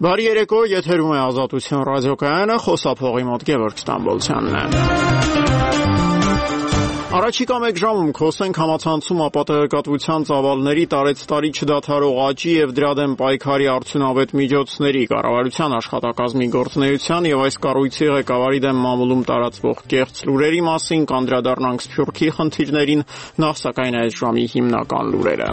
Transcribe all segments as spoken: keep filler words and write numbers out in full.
Բարի երեկո, եթերում է Ազատություն ռադիոկայանը, խոսափողի մոտ Գևորգ Ստամբոլցյանն է։ Առաջիկա մեկ ժամում խոսենք համացանցում ապատեղեկատվության ծավալների տարեցտարի չդադարող աճի եւ դրա դեմ պայքարի արդյունավետ միջոցների, կառավարության աշխատակազմի գործունեության եւ այս կառույցի ղեկավարի դեմ մամուլում տարածվող կեղծ լուրերի մասին, կանդրադառնանք Սփյուռքի խնդիրներին, նախ սակայն այս ժամի հիմնական լուրերը։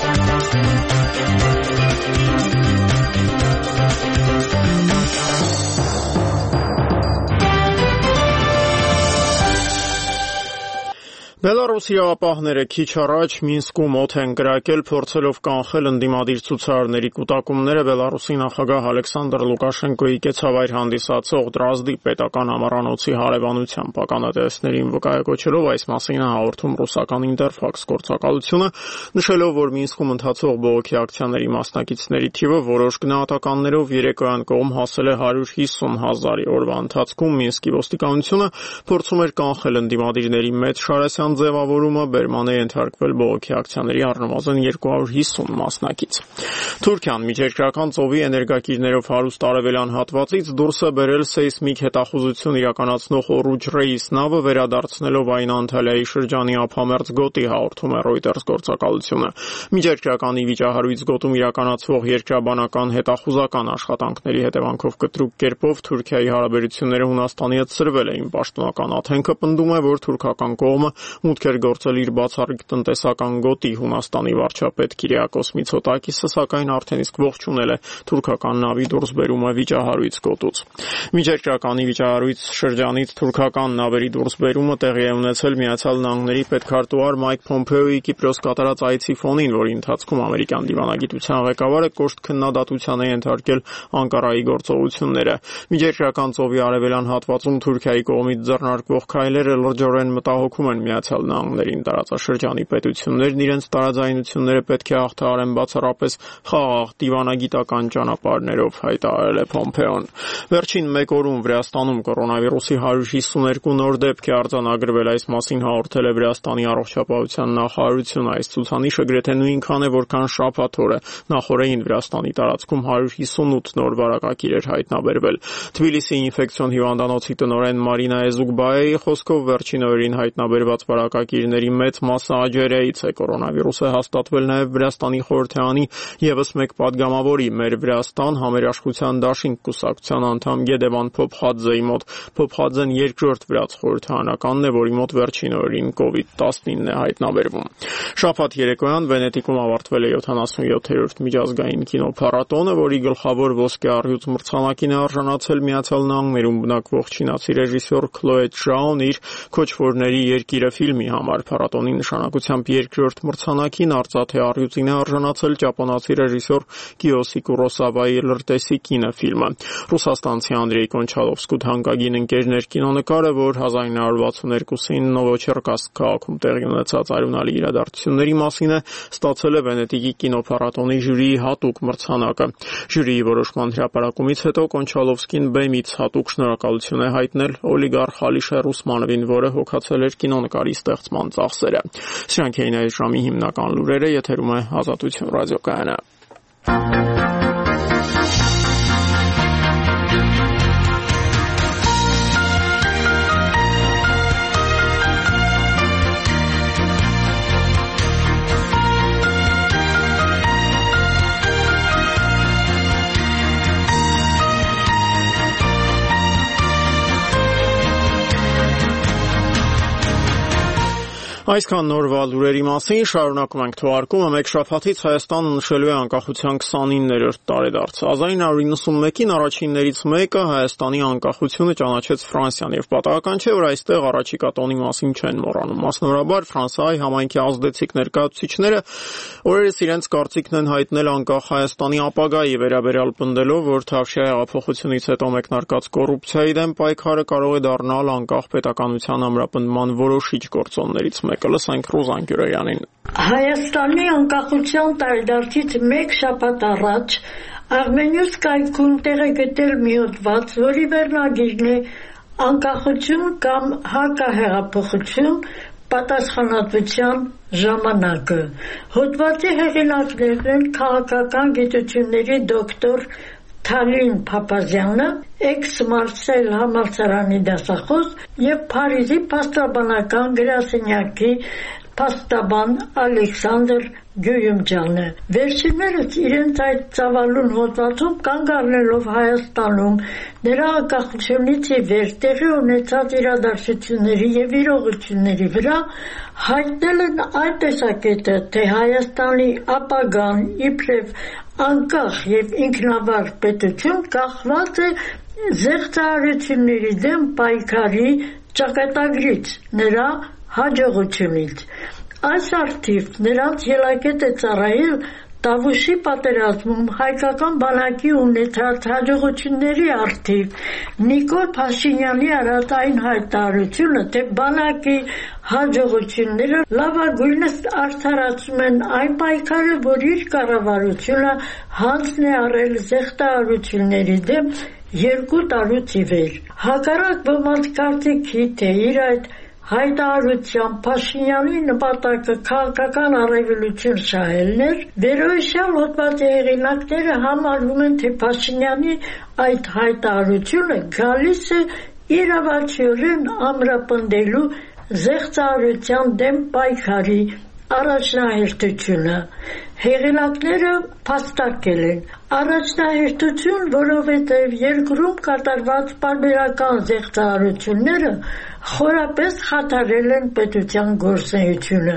Բելարուսի ապահները քիչ առաջ Մինսկում օդ են կրակել, փորձելով կանխել ընդդիմադիր ցուցարարների կուտակումները Բելարուսի նախագահ Ալեքսանդր Լուկաշենկոյի կեցավայր հանդիսացող Դրազդի պետական ամառանոցի հարևանությամբ ականատեսներին վկայակոչելով այս մասին հաղորդում ռուսական Ինտերֆաքս գործակալությունը, նշելով, որ Մինսկում ընթացող բողոքի ակցիաների մասնակիցների թիվը որոշ գնահատականներով երեկոյան կողմ հասել է հարյուր հիսուն հազարի։ Օրվա ընթացքում Մինսկի ոստիկանությունը փորձում էր կանխել ընդդիմադիրների մեծ շարասյան ձևավորումը, բերման է ենթարկվել բողոքի ակցիաների առնվազն երկու հարյուր հիսուն մասնակից։ Թուրքիան միջերկրական ծովի էներգակիրներով հարուստ արևելյան հատվածից դուրս է բերել սեյսմիկ հետախուզություն իրականացնող Օռուջ Ռեյս նավը, վերադարձնելով այն Անտալիայի շրջանի ափամերձ գոտի, հաղորդում է Reuters գործակալությունը։ Միջերկրականի վիճահարույց գոտում իրականացվող երկրաբանական հետախուզական աշխատանքների հետևանքով կտրուկ կերպով Թուրքիայի հարաբերությունները Հունաստանի հետ սրվել էին։ Պաշտոնական աթենքը պնդում է, որ թուրքական կողմը մուտք էր գործել իր բացառիկ տնտեսական գոտի։ Հունաստանի վարչապետ Կիրիակոս Միցոտակիսը սակայն արդեն իսկ ողջունել է թուրքական նավի դուրսբերումը վիճահարույց գոտուց։ Միջերկրականի վիճահարույց շրջանից թուրքական նավերի դուրսբերումը տեղի է ունեցել Միացյալ Նահանգների պետքարտուղար Մայք Փոմփեոյի Կիպրոս կատարած այցի ֆոնին, որի ընթացքում ամերիկյան դիվանագիտության ղեկավարը կոշտ քննադատության է ենթարկել Անկարայի գործողությունները։ Միջերկրական ծովի արևելյան հատվածում Թուրքիայի կողմից ձեռնարկվող քայլերը լրջորեն մտահոգում են Միացյալ Նահանգներին։ Տարածաշրջանի պետություններն իրենց տարաձայնությունները պետք է հաղթահարեն բացառապես խաղաղ դիվանագիտական ճանապարհներով, հայտարարել է Փոմփեոն։ Վերջին մեկ օրում Վրաստանում կորոնավիրուսի հարյուր հիսուներկու նոր դեպք է արձանագրվել, այս մասին հաղորդել է Վրաստանի առողջապահության նախարարությունը։ Այս ցուցանիշը գրեթե նույնքան է, որքան շաբաթ օրը նախորդին Վրաստանի տարածքում հարյուր հիսունութ նոր վարակագիր էր հայտնաբերվել։ Թբիլիսի ինֆեկցիոն հիվանդանոցի տնօրեն Մարինա Էզուկբայեի խոսքով վերջին օրերին հայտնաբերված վարակագիրների մեծ մասը Աջերիայից է։ Կորոնավիրուսը հաստատվել նաև Վրաստանի խորհրդարանի ևս մեկ падգամավորի Մեր Վրաստան համերաշխության դաշինք կուսակցության անդամ Գեդեվան Փոփխաձեի մոտ։ Փոփխաձեն երկրորդ վրաց խորհրդարանականն է, որի մոտ վերջին օրերին կովիդ տասնինը է հայտնաբերվում։ Շաբաթ երեկոյան Վենետիկում ավարտվել է յոթանասունյոթերորդ միջազգային կինոփառատոնը, որի գլխավոր ոսկե առյուծ մրցանակին է արժանացել Միացյալ Նահանգներում բնակվող չինացի ռեժիսոր Քլոե Չժաուն իր Քոչվորների երկիրը ֆիլմի համար։ Փառատոնի նշանակությամբ երկրորդ մրցանակին արծաթե առյուծին է արժանացել ճապոնացի ռեժիսոր Կիյոսի Կուրոսավայի Լրտեսի կինը ֆիլմը։ Ռուսաստանցի Անդրեյ Կոնչալովսկու թանկագին ընկերներ կինոնկարը, որ հազար ինը հարյուր վաթսուններկուսին Նովոչերկասկ քաղաքում տեղի ունեցած արյունալի իրադարձությունների մասին է, ստացել է Վենետիկի կինոփառատոնի ժյուրիի հատուկ մրցանակը։ Ժյուրիի որոշման հրապարակումից հետո Կոնչալովսկին բեմից հատուկ շնորհակալություն է հայտնել օլիգարխ Ալիշե Ռուսմանովին, որը հոգացել էր կինոնկարի ստեղծման ծախսերը։ Սրանք էին այս ժամի հիմնական լուրերը, եթերում է Ազատություն ռադիոկայանը։ Այսքան նորվա լուրերի մասին, շարունակում ենք թողարկումը։ Մեկ շաբաթից Հայաստանը նշելու է անկախության քսանիններորդ տարեդարձը։ հազար ինը հարյուր նվաթ առաջիններից մեկը Հայաստանի անկախությունը ճանաչեց Ֆրանսիան, եւ պատահական չէ, որ այստեղ առաջիկա տոնի մասին չեն մոռանում։ Մասնավորաբար Ֆրանսիայի համայնքի ազդեցիկ ներկայացուցիչները օրերս իրենց կարծիքն են հայտնել անկախ Հայաստանի ապագայի վերաբերյալ, պնդելով, որ Թավշյա հեղափոխությունից հետո մեկնարկած կոռուպցիայի դեմ պայքարը կարող է դառնալ անկախ պետականության ամրապնդման որոշիչ գործոններից մեկը։ Լսենք Ռուզան Գյուրեյանին։ Հայաստանի անկախության տարեդարձից մեկ շաբաթ առաջ Armenius կայքում տեղ է գտել մի հոդված, որի վերնագիրն է «Անկախություն կամ հակահեղափոխություն, պատասխանատվության ժամանակը»։ Հոդվածի հեղինակներն են քաղաքական գիտությունների դոկտոր Թալին Փափազյանը, էքս-Մարսել համալսարանի դասախոս և Փարիզի փաստաբանական գրասենյակի փաստաբան Ալեքսանդր Գյույումջյանը։ Վերջիններս իրենց այդ ծավալուն հոդվածում կանգ առնելով Հայաստանում նրա անկախությունից ի վեր տեղի ունեցած իրադարձությունների և իրողությունների վրա հայտնել են այն տեսակետը, թե Հայաստանի ապագան իբրև անկախ և ինքնավար պետություն կախված է զեղծարարությունների դեմ պայքարի ճակատագրից, նրա հաջողությունից։ Այս առթիվ նրանց ելակետ է ծառայել Տավուշի պատերազմում հայկական բանակի ունեցած հաջողությունների առթիվ Նիկոլ Փաշինյանի արած այն հայտարարությունը, թե բանակի հաջողությունները լավագույնս արդարացնում են այն պայքարը, որ իր կառավարությունը հանձն է առել զեղծարարությունների դեմ երկու տարուց ի վեր։ Հակառակ ոմանց կարծիքի, թե իր այդ հայտարարությամբ Փաշինյանի նպատակը քաղաքական առավելություն շահելն էր, վերոհիշյալ հոդվածի հեղինակները համարում են, թե Փաշինյանի այդ հայտարարությունը գալիս է իրավացիորեն ամրապնդելու զեղծարարության դեմ պայքարի առաջնահերթությունը։ Հեղինակները փաստարկել են առաջնահերթություն, որովհետև երկրում կատարված պարբերական զեղծարարությունները խորապես խաթարել են պետության գործունեությունը։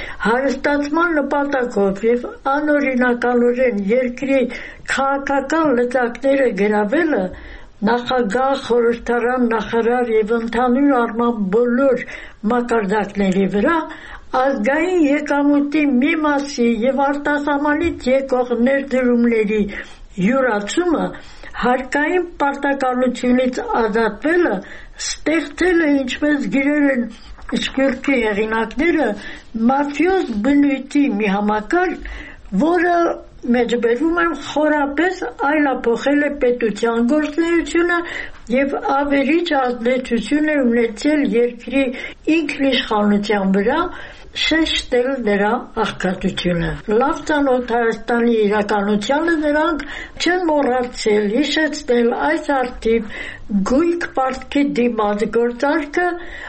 Հարստացման նպատակով և անօրինականորեն երկրի քաղաքական լծակները գրավելը նախագահ, խորհրդարան, նախարար և ընդհանուր առմամբ բոլոր մակարդակների վրա ազգային եկամուտի մի մասի և արտասահմանից եկող ներդրումների յուրացումը, հարկային պարտականությունից ազատվելը ստեղծել է, ինչպես գրել են Սփյուռքի հեղինակները, մաֆիոզ բնույթի մի համակարգ, որը մեջբերում են խորապես այլափոխել է պետության գործունեությունը և ավերիչ ազդեցություն է ունեցել երկրի ինքնիշխանության վրա, շեշտել նրա աղքատությունը։ Լավ ծանոթ Հայաստանի իրականությանը նրանք չեն մոռացել հիշեցնել այս առթիվ գույք պարտքի դիմաց գործարքը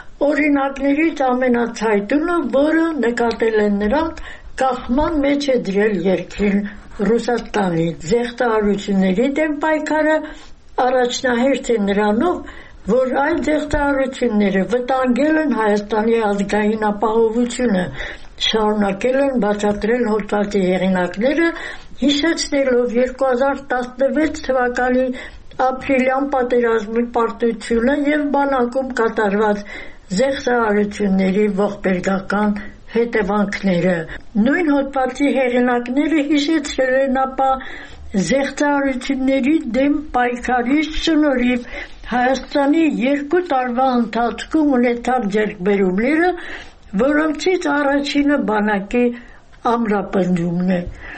օրինակներից ամենացայտունը, որը նկատել են նրանք կախման մեջ է դրել երկրին Ռուսաստանից։ Զեղծարարությունների դեմ պայքարը առաջնահերթ է նրանով, որ այդ զեղծարարությունները վտանգել են Հայաստանի ազգային ապահովությունը, շարունակել են բացատրել հոդվածի հեղինակները, հիշեցնելով երկու հազար տասնվեց թվականի ապրիլյան պատերազմի պարտությունը և բանակում կատարված զեղծարարությունների ողբերգական հետևանքները։ Նույն հոդվածի հեղինակները հիշեցրել են ապա զեղծարարությունների դեմ պայքարի շնորհիվ Հայաստանի երկու տարվա ընթացքում ունեցած ձեռքբերումները, որոնցից առաջինը բանակի ամրապնդումն է։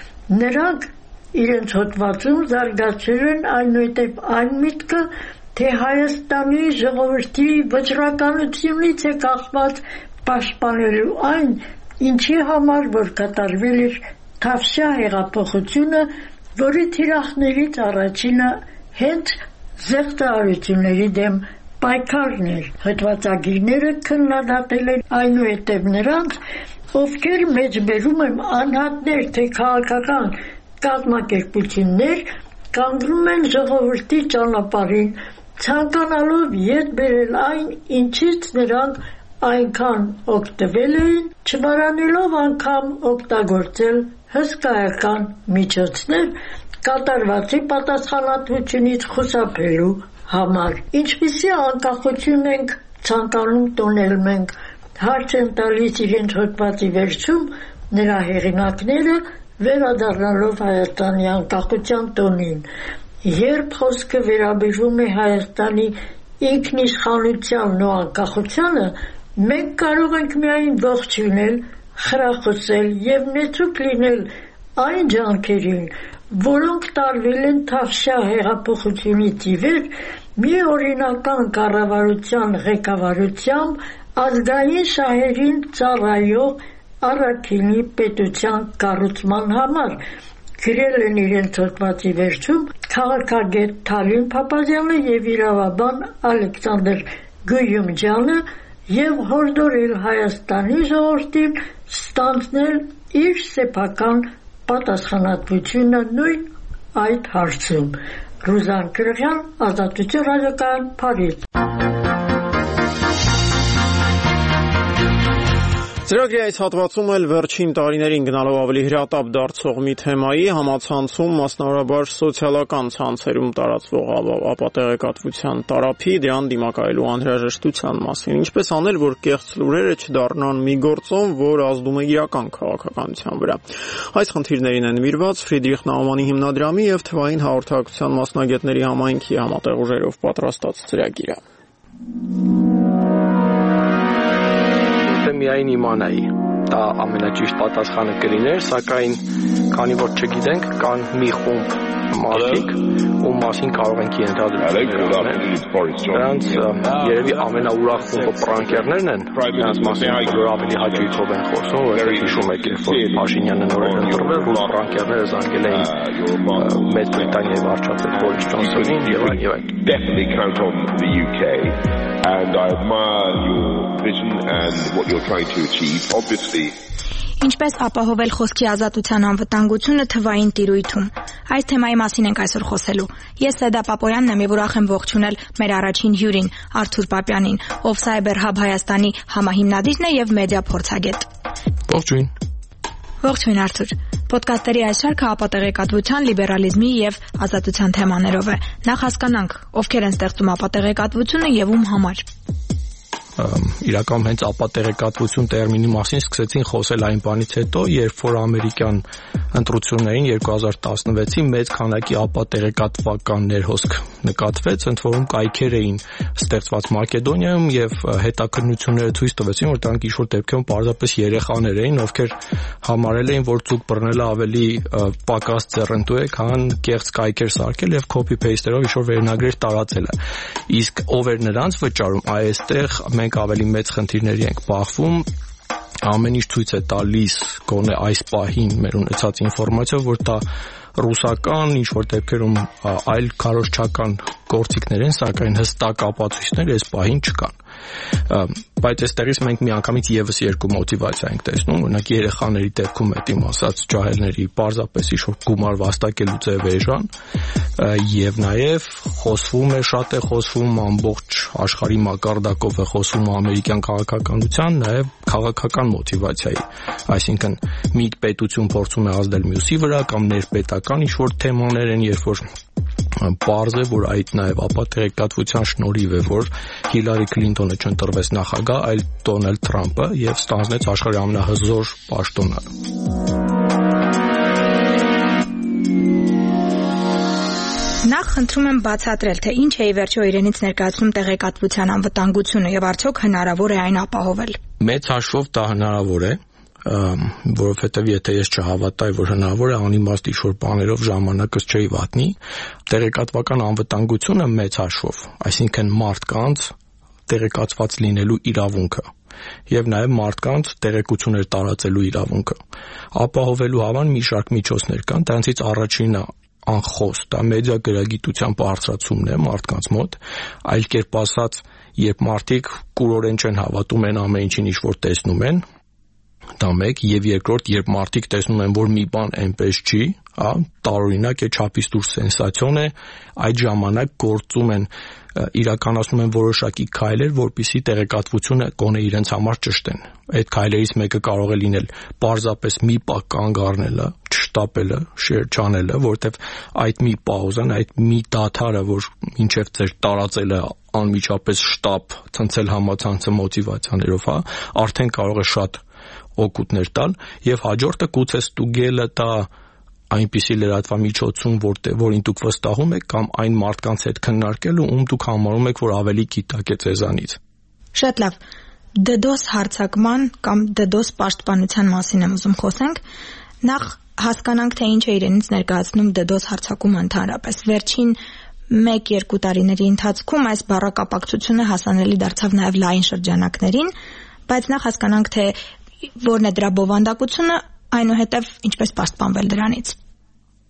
Նրանք իրենց հոդվածում զարգացրել են այնուհետև այն միտքը, թե Հայաստանի ժողովրդի վճռականությունից է կախված պաշտպանելու այն, ինչի համար որ կատարվել էր Թավշյա հեղափոխությունը, որի թիրախներից առաջինը հենց զեղծարարությունների դեմ պայքարն էր։ Հոդվածագիրները քննադատել են այնուհետև նրանց, ովքեր մեջբերում են անհատներ, թե քաղաքական կազմակերպություններ կանգնում են ժողովրդի ճանապարհին, ցանկանալով ետ բերել այն, ինչից նրանք այնքան օգտվել էին, չմոռանալով անգամ օգտագործել հսկայական միջոցներ կատարվածի պատասխանատվությունից խուսափելու համար։ Ինչպիսի անկախություն ենք ցանկանում տոնել մենք, հարց են տալիս իրենց հոդվածի վերջում նրա հեղինակները, վերադառնալով Հայաստանի անկախության տոնին։ Երբ խոսքը վերաբերվում է Հայաստանի ինքնիշխանությանն ու անկախությանը, մենք կարող ենք միայն ողջունել, խրախուսել և նեցուկ լինել այն ջանքերին, որոնք տարվել են Թավշյա հեղափոխությունից ի վեր մի օրինական կառավարության ղեկավարությամբ ազգային շահերին ծառայող առաքինի պետության կառուցման համար, գրել են իրենց հոդվածի վերջում քաղաքագետ Թալին Փափազյանը եւ իրավաբան Ալեքսանդր Գույումջյանը եւ հորդորել Հայաստանի ժողովրդին ստանձնել իր սեփական պատասխանատվությունը նույն այդ հարցում։ Ռուզան Կրղյան, Ազատություն ռադիոկայան, Փարիզ։ Ծրագրի այս հատվածում էլ վերջին տարիներին գնալով ավելի հրատապ դարձող մի թեմայի համացանցում, մասնավորաբար սոցիալական ցանցերում տարածվող ապատեղեկատվության տարափի, դրան դիմակայելու անհրաժեշտության մասին, ինչպես անել, որ կեղծ լուրերը չդառնան մի գործոն, որ ազդում է իրական քաղաքականության վրա։ Այս խնդիրներին են նվիրված Ֆրիդրիխ Նաումանի հիմնադրամի եւ թվային հաղորդակցության մասնագետների համայնքի համատեղ ուժերով պատրաստած ծրագիրը։ Միայն իմանայի, դա ամենաճիշտ պատասխանը կլիներ, սակայն քանի որ չգիտենք, կան մի խումբ մարդիկ, ում մասին կարող ենք ենթադրություններ անել։ Դրանց երևի ամենաուրախ խումբը պրանկերներն են, նրանց մասին որ ավելի հաճույքով են խոսում, որովհետև հիշում եք, երբ որ Փաշինյանը նոր էր ընտրվել, ռուս պրանկերները զանգել էին Մեծ Բրիտանիայի վարչապետ Բորիս Ջոնսոնին եւ այլն եւ այլն։ Definitely count on the U K. And I admire your vision and what you're trying to achieve. Obviously. Ինչպես ապահովել խոսքի ազատության անվտանգությունը թվային տիրույթում։ Այս թեմայի մասին ենք այսօր խոսելու։ Ես Սեդա Պապոյանն եմ եւ ուրախ եմ ողջունել մեր առաջին հյուրին Արթուր Պապյանին, ով Cyber Hub Հայաստանի համահիմնադիրն է եւ մեդիա փորձագետ։ Ողջույն։ Ողջույն Արթուր։ Պոդքասթերի այս շարքը ապատեղեկատվության, լիբերալիզմի եւ ազատության թեմաներով է։ Նախ հասկանանք, ովքեր են ստեղծում ապատեղեկատվությունը եւ ում համար։ Իրականում հենց ապատեղեկատվություն տերմինի մասին սկսեցին խոսել այն բանից հետո, երբ որ ամերիկյան ընտրություններին երկու հազար տասնվեցի մեծ քանակի ապատեղեկատվական ներհոսք նկատվեց, ընդ որում կայքեր էին ստեղծված Մակեդոնիայում եւ հետաքննությունները ցույց տվեցին, որ դրանք ինչ-որ դեպքերում պարզապես երեխաներ էին, ովքեր համարել էին, որ ծուկ բռնելը ավելի պակաս ձեռնտու է, քան կեղծ կայքեր սարքել եւ copy paste-երով ինչ-որ վերնագրեր տարածելը։ Իսկ ով էր նրանց վճարում, այստեղ մենք ավելի մեծ խնդիրների ենք բախվում, ամեն ինչ ցույց է տալիս գոնե այս պահին մեր ունեցած ինֆորմացիով, որ դա ռուսական ինչ-որ դեպքերում այլ քարոզչական գործիքներ են, սակայն հստակ ապացույցներ այս պահին չկան։ Բայց այստեղից մենք միանգամից եւս երկու մոտիվացիա ենք տեսնում, օրինակ երեխաների դեպքում հետիմ ասած ջահելների պարզապես ինչ-որ գումար վաստակելու ձև էժան, եւ նաեւ խոսվում է, շատ է խոսվում ամբողջ աշխարհի մակարդակով է խոսվում ամերիկյան քաղաքականության, նաեւ քաղաքական մոտիվացիայի, այսինքն մի պետություն փորձում է ազդել մյուսի վրա կամ ներպետական ինչ-որ թեմաներ են, երբ որ պարզ է, որ այդ նաև ապատեղեկատվության շնորհիվ է, որ Հիլարի Քլինտոնը չընտրվեց նախագահ, այլ Դոնալդ Թրամփը եւ ստանձնեց աշխարհի ամենահզոր պաշտոնը։ Նախ խնդրում եմ բացատրել, թե ինչ է ի վերջո իրենից ներկայացնում տեղեկատվության անվտանգությունը եւ արդյոք հնարավոր է այն ապահովել։ Մեծ հաշվով դա հնարավոր է, որովհետև եթե ես չհավատայի, որ հնարավոր է անիմաստ ինչ-որ բաներով ժամանակս չի վատնի, տեղեկատվական անվտանգությունը մեծ հաշվով, այսինքն մարդկանց տեղեկացված լինելու իրավունքը եւ նաեւ մարդկանց տեղեկություններ տարածելու իրավունքը ապահովելու համար մի շարք միջոցներ կան, դրանցից առաջինը անխոս, դա մեդիա գրագիտության բարձրացումն է մարդկանց մոտ, այլ կերպ ասած, երբ մարդիկ կուրորեն չեն հավատում են ամեն ինչին, ինչ որ տեսնում են, դա մեկ, եւ երկրորդ, երբ մարդիկ տեսնում են, որ մի բան այնպես չի, հա, տարօրինակ է, չափից դուրս սենսացիոն է, այդ ժամանակ գործում են, իրականացնում են որոշակի քայլեր, որպեսզի տեղեկատվությունը գոնե իրենց համար ճշտեն։ Այդ քայլերից մեկը կարող է լինել պարզապես մի պահ կանգ առնելը, չշտապելը, շեյր չանելը, որտեվ այդ մի պաուզան, այդ մի դադարը, որ մինչև ձեր տարածելը անմիջապես շտապ ցնցել համացանցը մոտիվացիաներով, հա, արդեն կարող է շատ օգուտներ տալ, եւ հաջորդը գուցե ստուգելը դա այնպիսի լրատվամիջոցում, որին դուք վստահում եք, կամ այն մարդկանց հետ քննարկելու, ում դուք համարում եք, որ ավելի գիտակ է ձեզանից։ Շատ լավ։ DDoS հարձակման կամ DDoS պաշտպանության մասին եմ ուզում խոսենք։ Նախ հասկանանք, թե ինչ է իրենից ներկայացնում DDoS հարձակումը ընդհանրապես։ Վերջին մեկ-երկու տարիների ընթացքում այս բառակապակցությունը հասանելի դարձավ նաև լայն շրջանակներին, բայց նախ հասկանանք, թե որն է դրա բովանդակությունը, այնուհետև ինչպես պաշտպանվել դրանից։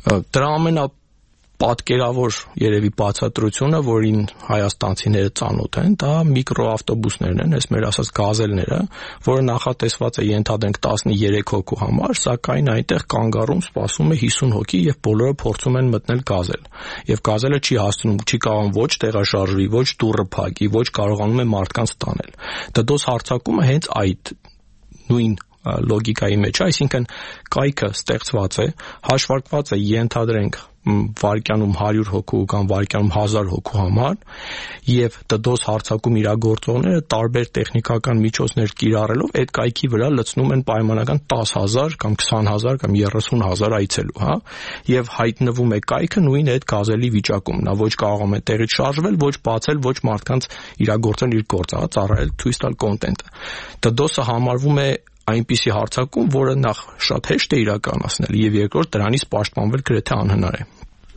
Դրա ամենա պատկերավոր երևի բացատրությունը, որին հայաստանցիները ծանոթ են, դա միկրոավտոբուսներն են, այս մեր ասած գազելները, որը նախատեսված է ենթադրենք տասներեք հոգու համար, սակայն այնտեղ կանգառում սպասում է հիսուն հոգի եւ բոլորը փորձում են մտնել գազել։ Եվ գազելը չի հասնում, չի կարողանում ոչ տեղաշարժվի, ոչ դուռը փակի, ոչ կարողանում է մարդկանց տանել։ դդոս հարձակումը հենց այդ նույն լոգիկայի մեջ, այսինքն կայքը ստեղծված է, հաշվարկված է ենթադրենք վարկյանում հարյուր հոգու կամ վարկյանում հազար հոգու համար եւ դդոս հարձակում իրագործողները տարբեր տեխնիկական միջոցներ կիրառելով այդ կայքի վրա լցնում են պայմանական տասը հազար կամ քսան հազար կամ երեսուն հազար այցելու, հա, եւ հայտնվում է կայքը նույն այդ գազելի վիճակում, նա ոչ կարողում է տեղից շարժվել, ոչ բացել, ոչ մարդկանց իրագործել իր գործը, ծառայել, ցույց տալ կոնտենտը։ դդոսը համարվում է այնպիսի հարձակում, որը նախ շատ հեշտ է իրականացնել եւ երկրորդ դրանից պաշտպանվել գրեթե անհնար է։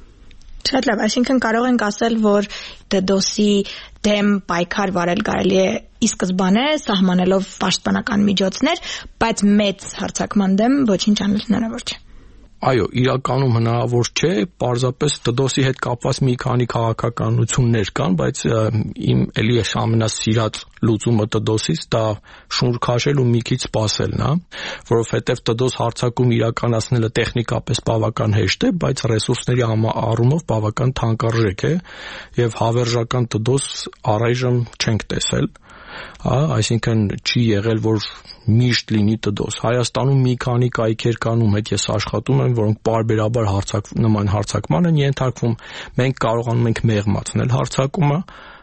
Շատ լավ, այսինքն կարող ենք ասել, որ դդոսի դեմ պայքար վարել կարելի է ի սկզբանե սահմանելով պաշտպանական միջոցներ, բայց մեծ հարձակման դեմ ոչինչ անել հնարավոր չէ։ Այո, իրականում հնարավոր չէ, պարզապես դդոսի հետ կապված մի քանի քաղաքականություններ կան, բայց իմ էլի է ամենասիրած լուծումը դդոսից դա շնուր քաշել ու մի քիչ սպասելն է, որովհետև դդոս հարձակում իրականացնելը տեխնիկապես բավական հեշտ է, բայց ռեսուրսների առումով բավական թանկարժեք է եւ հավերժական դդոս առայժմ չենք տեսել։ Հա, այսինքն չի եղել, որ միշտ լինի դդոս։ Հայաստանում մի քանի կայքեր կան, ում հետ ես աշխատում եմ, որոնք պարբերաբար հարցակ նման հարձակման են ենթարկվում։ Մենք կարողանում ենք մեղմացնել հարձակումը,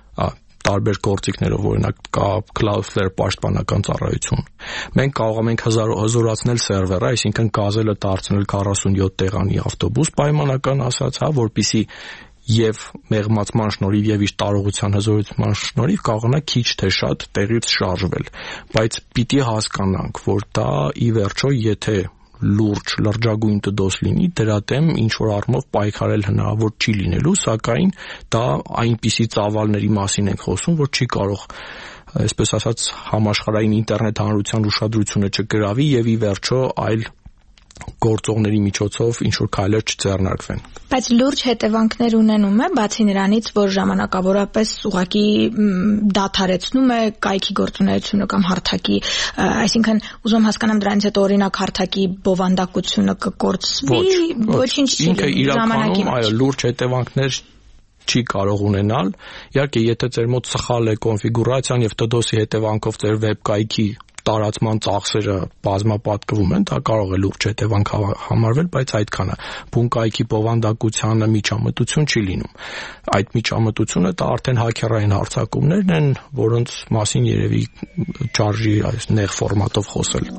տարբեր գործիքներով, օրինակ կա Cloudflare պաշտպանական ծառայություն։ Մենք կարող ենք հզորացնել սերվերը, այսինքն գազելը դարձնել քառասունյոթ տեղանի ավտոբուս պայմանական ասած, հա, որպեսզի եւ մեղմացման շնորհիվ եւ իր տարողության հզորության շնորհիվ կարողանա քիչ թե շատ տեղից շարժվել, բայց պիտի հասկանանք, որ դա ի վերջո եթե լուրջ լրջագույն դդոս լինի, դրա դեմ ինչ որ առումով պայքարել հնարավոր չի լինելու, սակայն դա այնպիսի ծավալների մասին ենք խոսում, որ չի կարող այսպես ասած համաշխարհային ինտերնետ հանրության ուշադրությունը չգրավի եւ ի վերջո այլ գործողների միջոցով ինչ որ քայլեր չձեռնարկվեն։ Բայց լուրջ հետևանքներ ունենում է, բացի նրանից, որ ժամանակավորապես ուղղակի դադարեցնում է կայքի գործունեությունը կամ հարթակի, այսինքն ուզում հասկանամ դրանից հետո օրինակ հարթակի բովանդակությունը կկորցվի, ոչինչ չի լինի ժամանակի մեջ։ Այո, լուրջ հետևանքներ չի կարող ունենալ։ Իհարկե, եթե ձեր մոտ սխալ է կոնֆիգուրացիան եւ դդոսի հետևանքով ձեր վեբկայքի տարածման ծախսերը բազմապատկվում են, դա կարող է լուրջ հետևանք համարվել, բայց այդքանը բունկայքի բովանդակությանը միջամտություն չի լինում։ Այդ միջամտությունը դա արդեն հաքերային հարձակումներն են, որոնց մասին երևի չարժի այս նեղ ֆորմատով խոսել։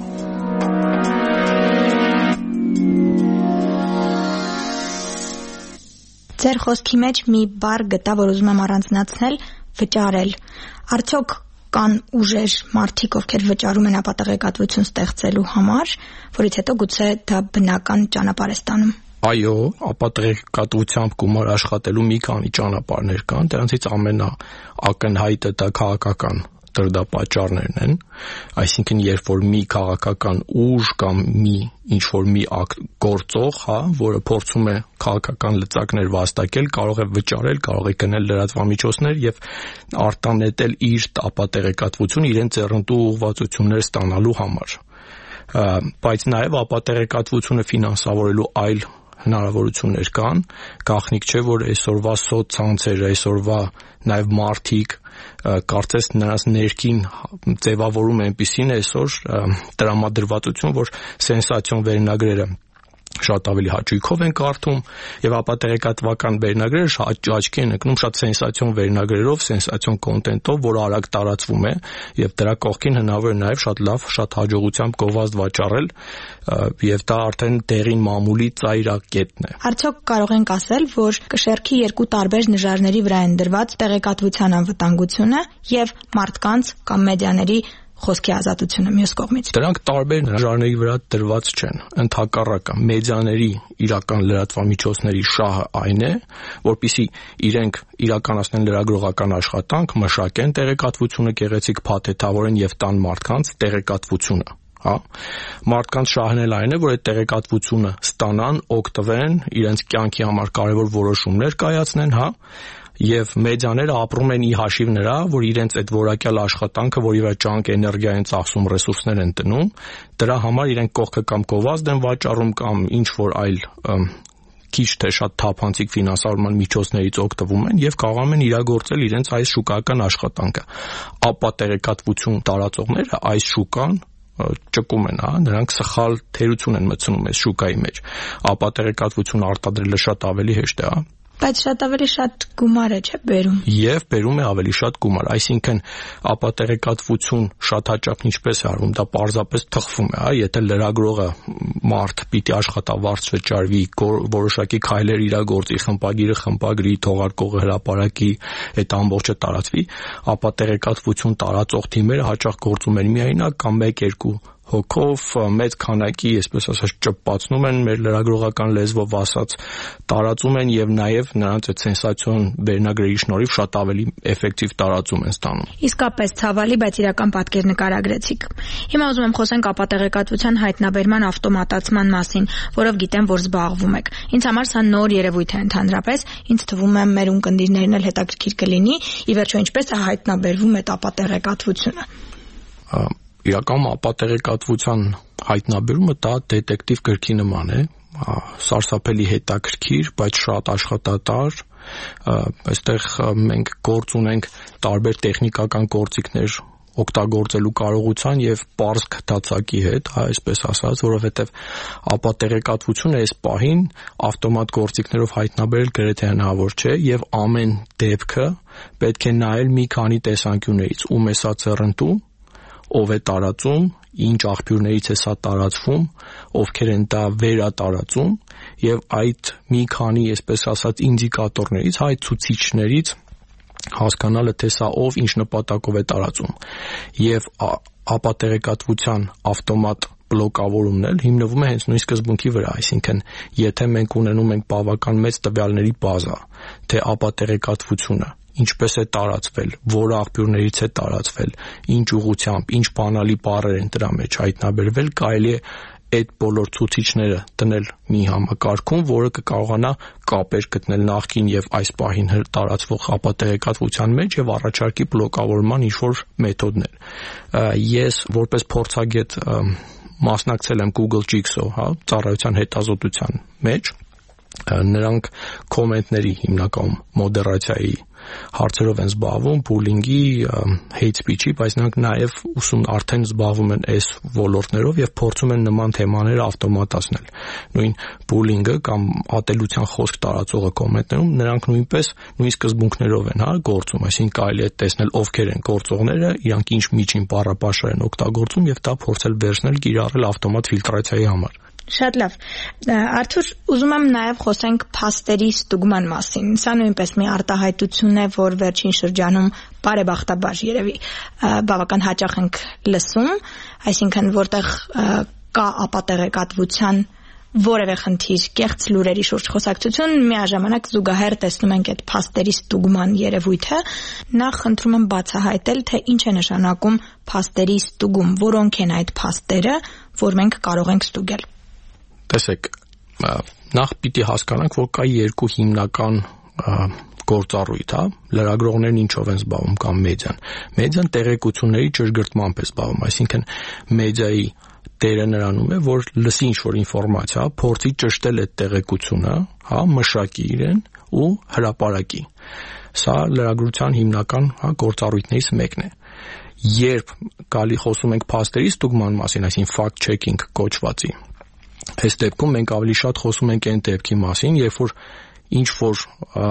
Ձեր խոսքի մեջ մի բառ գտա, որ ուզում եմ առանձնացնել՝ վճարել։ Արդյոք կան ուժեր, մարդիկ, ովքեր վճարում են ապատեղեկատվություն ստեղծելու համար, որից հետո գուցե դա բնական ճանապարհ է ստանում։ Այո, ապատեղեկատվությամբ գումար աշխատելու մի քանի ճանապարհներ կան, դրանցից ամենաակնհայտը դա քաղաքական դրդապատճառներն են, այսինքն երբ որ մի քաղաքական ուժ կամ մի ինչ որ մի գործող, հա, որը փորձում է քաղաքական լծակներ վաստակել, կարող է վճարել, կարող է գնել լրատվամիջոցներ եւ արտանետել իր ապատեղեկատվությունը իրեն ձեռնտու ուղղվածություններ ստանալու համար։ Բայց նաեւ ապատեղեկատվությունը ֆինանսավորելու այլ հնարավորություններ կան, գաղտնիք չէ, որ այսօրվա սոցցանցերը, այսօրվա նաև մարդիկ, կարծես նրանց ներքին ձևավորում այնպիսին է այսօր տրամադրվածություն, որ սենսացիոն վերնագրերը շատ ավելի հաճույքով են կարդում եւ ապատեղեկատվական վերնագրերը աչքի են ընկնում շատ սենսացիոն վերնագրերով, սենսացիոն կոնտենտով, որը արագ տարածվում է եւ դրա կողքին հնարավոր է նաեւ շատ լավ, շատ հաջողությամբ գովազդ վաճառել եւ դա արդեն դեղին մամուլի ծայրակետն է։ Արդյոք կարող ենք ասել, որ կշեռքի երկու տարբեր նժարների վրա են դրված տեղեկատվության անվտանգությունը եւ մարդկանց կամ մեդիաների խոսքի ազատությունը մյուս կողմից։ Դրանք տարբեր նժարների վրա դրված չեն։ Ընդհակառակը մեդիաների իրական լրատվամիջոցների շահը այն է, որpիսի իրենք իրականացնեն լրագրողական աշխատանք, մշակեն տեղեկատվությունը գեղեցիկ փաթեթավորեն եւ տան մարդկանց տեղեկատվությունը։ հա մարդկանց շահն էլ այն է, որ այդ տեղեկատվությունը ստանան, օգտվեն, իրենց կյանքի համար կարևոր որոշումներ կայացնեն, հա եւ մեդիաները ապրում են ի հաշիվ նրա, որ իրենց այդ որակյալ աշխատանքը, որի վրա ջանք էներգիա են ծախսում, ռեսուրսներ են տնում, դրա համար իրենք կողքը կամ գովազդ են վաճառում կամ ինչ որ այլ քիչ թե շատ թափանցիկ ֆինանսավորման միջոցներից օգտվում են եւ կարողանում են իրագործել իրենց այս շուկայական աշխատանքը։ Ապա տեղեկատվություն տարածողները այս շուկան ճկում են, հա, նրանք սխալ թերություն են մտցնում այս շուկայի մեջ։ Ապա տեղեկատվություն արտադրելը շատ ավելի հեշտ է, հա։ Բայց շատ ավելի շատ գումար է, չէ՞, բերում։ Եվ բերում է ավելի շատ գումար, այսինքն ապա տեղեկատվություն շատ հաճախ ինչպես է արվում, դա պարզապես թխվում է, հա, եթե լրագրողը մարդ պիտի աշխատավարձ վճարվի, որոշակի քայլեր իրագործի, խմբագիրը խմբագրի, թողարկողը հրապարակի, այդ ամբողջը տարածվի, ապա տեղեկատվություն տարածող թիմերը հաճախ գործում են միայնակ կամ մեկ-երկու հոգով մեծ քանակի, այսպես ասած, ճպացնում են մեր լրագրողական լեզվով ասած, տարածում են եւ նաեւ նրանց այդ սենսացիոն վերնագրերի շնորհիվ շատ ավելի էֆեկտիվ տարածում են ստանում։ Իսկապես ցավալի, բայց իրական պատկեր նկարագրեցիք։ Հիմա ուզում եմ խոսենք ապատեղեկատվության հայտնաբերման ավտոմատացման մասին, որով գիտեմ, որ զբաղվում եք։ Ինձ համար սա նոր երևույթ է ընդհանրապես, ինձ թվում է մեր ունկնդիրներն էլ հետաքրքիր կլինի, ի վերջո ինչպես է հայտնաբերվում այդ ապատեղեկատվությունը։ Իրականում ապատեղեկատվության հայտնաբերումը դա դետեկտիվ գրքի նման է, սարսափելի հետաքրքիր, բայց շատ աշխատատար, այստեղ մենք գործ ունենք տարբեր տեխնիկական գործիքներ օգտագործելու կարողության եւ պարզ քթացակի հետ, այսպես ասած, որովհետեւ ապատեղեկատվությունը այս պահին ավտոմատ գործիքներով հայտնաբերել գրեթե հնարավոր չէ եւ ամեն դեպքը պետք է նայել մի քանի տեսանկյուններից՝ ում է սա ծռնդու, ով է տարածում, ինչ աղբյուրներից է սա տարածվում, ովքեր են դա վերատարածում եւ այդ մի քանի, այսպես ասած, ինդիկատորներից, այդ ցուցիչներից հասկանալը թե սա ով ինչ նպատակով է տարածում եւ ապատեղեկատվության ավտոմատ բլոկավորումն էլ հիմնվում է հենց նույն սկզբունքի վրա, այսինքն եթե մենք ունենում ենք բավական մեծ տվյալների բազա, թե ապատեղեկատվությունը ինչպես է տարածվել, որ աղբյուրներից է տարածվել, ինչ ուղղությամբ, ինչ բանալի բառեր են դրա մեջ հայտնաբերվել, կարելի է այդ բոլոր ցուցիչները դնել մի համակարգում, որը կկարողանա կապեր գտնել նախկին եւ այս պահին տարածվող ապատեղեկատվության մեջ եւ առաջարկի բլոկավորման ինչ-որ մեթոդներ։ Ես որպես փորձագետ մասնակցել եմ Google Jigsaw, հա, ծառայության հետազոտության մեջ, նրանք կոմենտների հիմնականում մոդերացիայի հարցերով են զբաղվում, բուլինգի, hate speech-ի, բայց նրանք նաև ուսում արդեն զբաղվում են այս ոլորտներով եւ փորձում են նման թեմաները ավտոմատացնել։ Նույն բուլինգը կամ ատելության խոսք տարածողը կոմենտներում նրանք նույնպես նույն սկզբունքներով են, հա, գործում, այսինքն կարելի է տեսնել ովքեր են գործողները, իրանք ինչ միջին բառապաշար են օգտագործում եւ դա փորձել վերցնել, կիրառել ավտոմատ ֆիլտրացիայի համար։ Շատ լավ։ Արթուր, ուզում եմ նաև խոսենք փաստերի ստուգման մասին։ Սա նույնպես մի արտահայտություն է, որ վերջին շրջանում բարեբախտաբար երևի բավական հաճախ ենք լսում, այսինքն որտեղ կա ապատեղեկատվության որևէ խնդիր, կեղծ լուրերի շուրջ խոսակցություն, միաժամանակ զուգահեռ տեսնում ենք այդ փաստերի ստուգման երևույթը։ Նախ խնդրում եմ բացահայտել, թե ինչ է նշանակում փաստերի ստուգում, որոնք են այդ փաստերը, որ մենք կարող ենք ստուգել։ Տեսեք, նախ պիտի հասկանանք, որ կա երկու հիմնական գործառույթ, հա, լրագրողներն ինչով են զբաղվում կամ մեդիան։ Մեդիան տեղեկությունների ճշգրտմամբ է զբաղվում, այսինքն մեդիայի դերը նրանում է, որ լսի ինչ-որ ինֆորմացիա, փորձի ճշտել այդ տեղեկությունը, հա, մշակի իրեն ու հրապարակի։ Սա լրագրության հիմնական, հա, գործառույթներից մեկն է։ Երբ գալի խոսում ենք փաստերի ստուգման մասին, այսինքն fact checking կոչվածի, այս դեպքում մենք ավելի շատ խոսում ենք այն դեպքի մասին, երբ որ ինչ-որ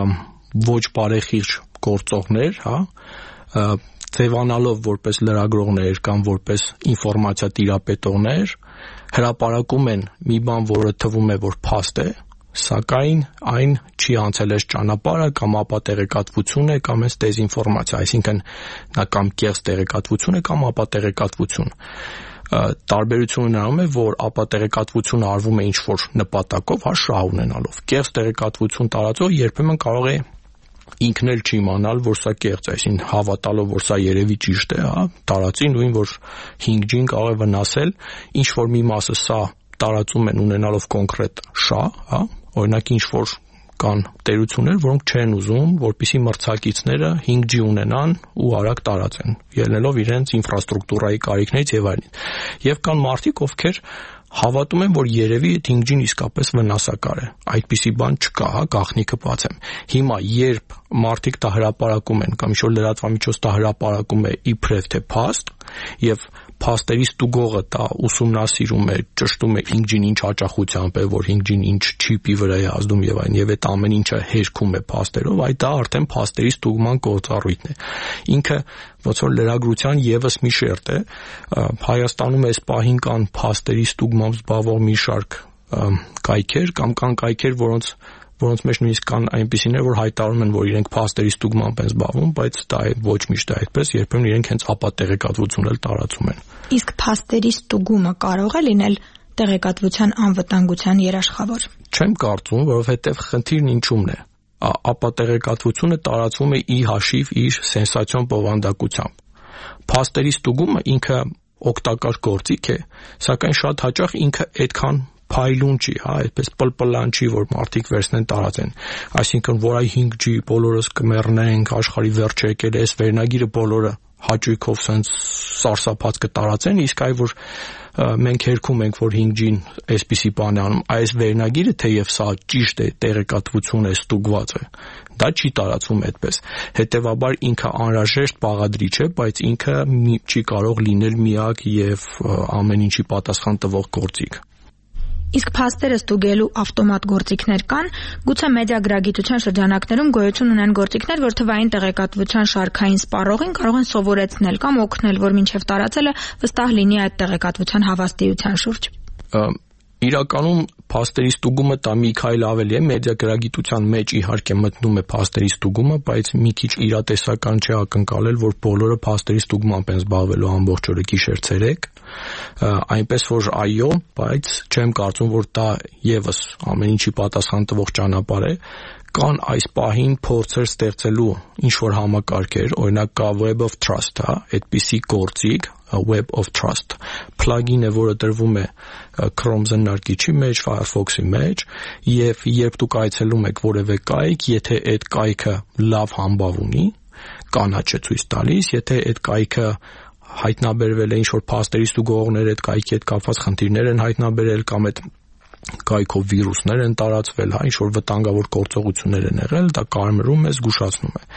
ոչ բարեխիղճ գործողներ, հա, ձևանալով որպես լրագրողներ կամ որպես ինֆորմացիա տիրապետողներ հրապարակում են մի բան, որը թվում է, որ փաստ է, սակայն այն չի անցել այս ճանապարհը կամ ապատեղեկատվություն է կամ այս դեզինֆորմացիա, այսինքն նա կամ կեղծ տեղեկատվություն է կամ ապատեղեկատվություն։ Տարբերությունը նրանում է, որ ապատեղեկատվությունը արվում է ինչ-որ նպատակով, հա, շահ ունենալով։ Կեղծ տեղեկատվություն տարածող երբեմն կարող է ինքն էլ չի իմանալ, որ սա կեղծ է, այսին հավատալով, որ սա երևի ճիշտ է, հա, տարածի նույն որ հինգ ջին կարող է վնասել, ինչ որ մի մասը սա տարածում են ունենալով կոնկրետ շա, հա, օրինակ ինչ որ կան տերություններ, որոնք չեն ուզում, որպեսզի մրցակիցները հինգ ջի ունենան ու արագ տարածեն, ելնելով իրենց ինֆրաստրուկտուրայի կարիքներից եւ այլն։ Եվ կան մարդիկ, ովքեր հավատում են, որ երևի այդ հինգ ջին իսկապես վնասակար է։ Այդպիսի բան չկա, հա, գաղտնիքը բաց եմ։ Հիմա երբ մարդիկ դա հրապարակում են կամ ինչ-որ լրատվամիջոց դա հրապարակում է իբրև թե փաստ, եւ փաստերի ստուգողը դա ուսումնասիրում է, ճշտում է հինգ ջին ինչ հաճախությամբ է, որ հինգ ջին ինչ չիպի վրա է ազդում եւ այն, եւ այդ ամեն ինչը հերքում է փաստերով, այդ դա արդեն փաստերի ստուգման գործառույթն է։ Ինքը ոնց որ լրագրության եւս մի շերտ է, Հայաստանում այս պահին կան փաստերի ստուգմամբ զբաղվող մի շարք կայքեր կամ կան կայքեր, որոնց որոնց մեջ նույնիսկ կան այնպիսիներ, որ հայտարարում են, որ իրենք փաստերի ստուգմամբ են զբաղվում, բայց դա է ոչ միշտ այդպես, երբեմն իրենք հենց ապատեղեկատվություն էլ տարածում են։ Իսկ փաստերի ստուգումը կարող է լինել տեղեկատվության անվտանգության երաշխավոր։ Չեմ կարծում, որովհետև խնդիրն ինչումն է։ Ապատեղեկատվությունը տարածվում է ի հաշիվ իր սենսացիոն բովանդակությամբ։ Փաստերի ստուգումը ինքը օգտակար գործիք է, սակայն շատ հաճախ ինքը այդքան փայլուն չի, հա, այդպես պլպլան չի, որ մարդիկ վերցնեն տարածեն։ Այսինքն, որ այ հինգ ջի բոլորս կմեռնենք, աշխարհի վերջը եկել է, այս վերնագիրը բոլորը հաճույքով sense սարսափած կտարածեն, իսկ այ որ մենք հերքում ենք, որ հինգ ջին այսպիսի բան է անում, այս վերնագիրը թեև սա ճիշտ է, տեղեկատվություն է, ստուգված է, դա չի տարածվում այդպես։ Հետևաբար ինքը անհրաժեշտ բաղադրիչ է, բայց ինքը չի կարող լինել միակ եւ ամեն ինչի պատասխան տվող գործիք։ Իսկ փաստերը ստուգելու ավտոմատ գործիքներ կան, գուցե մեդիագրագիտության շրջանակներում գոյություն ունեն գործիքներ, որ թվային տեղեկատվության շարքային սպառողին կարող են սովորեցնել կամ օգնել, որ մինչև տարածելը վստահ լինի այդ տեղեկատվության հավաստիության շուրջ։ Իրականում փաստերի ստուգումը դա մի քայլ ավելի է, մեդիագրագիտության մեջ իհարկե մտնում է փաստերի ստուգումը, բայց մի քիչ իրատեսական չէ ակնկալել, որ բոլորը փաստերի ստուգմամբ են զբաղվելու ամբողջ օրը գիշեր ցերեկ, այնպես որ այո, բայց չեմ կարծում, որ դա եւս ամեն ինչի պատասխան տվող ճանապարհ է։ Կան այս պահին փորձեր ստեղծելու ինչ որ համակարգեր, օրինակ կա Web of Trust, հա, այդպիսի գործիք, Web of Trust, plugin է, որը դրվում է Chrome զննարկիչի մեջ, Firefox-ի մեջ, եւ երբ դուք այցելում եք որևէ կայք, եթե այդ կայքը լավ համբավ ունի, կանաչ է ցույց տալիս, եթե այդ կայքը հայտնաբերվել է ինչ որ փաստերի ստուգողներ այդ կայքի հետ կապված խնդիրներ են հայտնաբերել կամ այդ կայքով վիրուսներ են տարածվել, հա, ինչ որ վտանգավոր գործողություններ են եղել, դա կարմրում է, զգուշացնում է։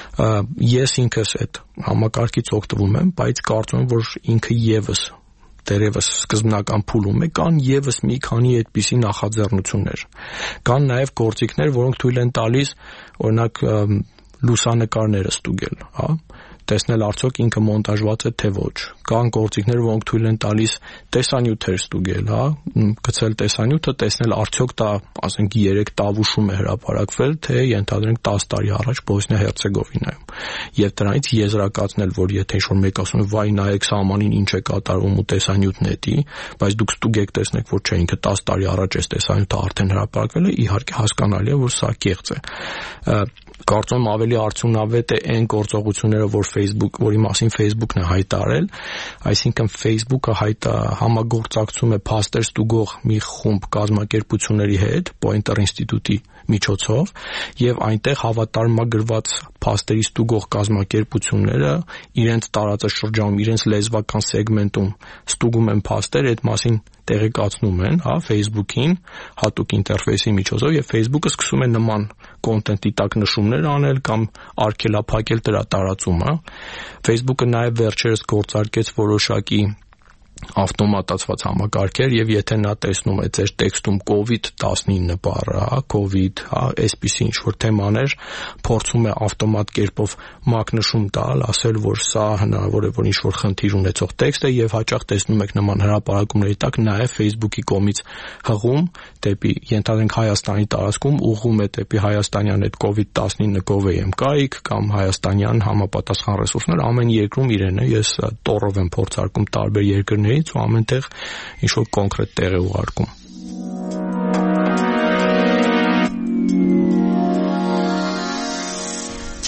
Ես ինքս այդ համակարգից օգտվում եմ, բայց կարծում եմ, որ ինքը եւս դերևս սկզբնական փուլում է, կան եւս մի քանի այդպիսի նախաձեռնություններ։ Կան նաեւ գործիքներ, որոնք թույլ են տալիս, օրինակ, լուսանկարները ստուգել, հա, տեսնել արդյոք ինքը մոնտաժված է թե ոչ։ Կան գործիքներ, որոնք թույլ են տալիս տեսանյութեր ստուգել, հա, գցել տեսանյութը, տեսնել արդյոք դա, ասենք, երեք տավուշում է հրապարակվել, թե ենթադրենք տասը տարի առաջ Բոսնիա-Հերցեգովինայում։ Եվ դրանից եզրակացնել, որ եթե ինչ-որ մեկ ասում է, վայ, նայեք սահմանին ինչ է կատարվում ու տեսանյութն էդի, բայց դուք ստուգեք տեսնեք, որ չէ, ինքը տասը տարի առաջ այս տեսանյութը արդեն հրապարակվել է, իհարկե հասկանալի է, որ սա կեղծ է։ Կարծում եմ ավելի արդյունավետ է այն գործողությունները, որ Facebook, որի մասին Facebook-ն է հայտարարել, այսինքն Facebook-ը հայտա համագործակցում է փաստեր ստուգող մի խումբ կազմակերպությունների հետ, Poynter ինստիտուտի միջոցով, եւ այնտեղ հավատարմագրված փաստերի ստուգող կազմակերպությունները իրենց տարածաշրջանում, իրենց լեզվական սեգմենտում ստուգում են փաստեր, այդ մասին տեղեկացնում են, հա, Facebook-ին, հատուկ ինտերֆեյսի միջոցով, եւ Facebook-ը սկսում է նման կոնտենտի տակ նշումներ անել կամ արգելափակել դրա տարածումը։ Facebook-ը նաեւ վերջերս գործարկեց որոշակի ավտոմատացված համակարգեր եւ եթե նա տեսնում է ձեր տեքստում կովիդ տասնինը բառը, հա, COVID, հա, այսպիսի ինչ-որ թեմաներ, փորձում է ավտոմատ կերպով մակնշում տալ, ասել, որ սա հնարավոր է, որ ինչ-որ խնդիր ունեցող տեքստ է եւ հաճախ տեսնում եք նման հրապարակումների տակ նաեւ Facebook-ի կողմից հղում դեպի, ենթադրենք Հայաստանի տարածքում ուղղում է դեպի հայաստանյան այդ կովիդ տասնինը gov.am կայք կամ հայաստանյան համապատասխան ռեսուրսներ, ամեն երկրում իրեն է, ես տորով եմ փորձարկում տարբեր երկրներ ու ամենտեղ ինչ-որ կոնկրետ տեղ է ուղարկում։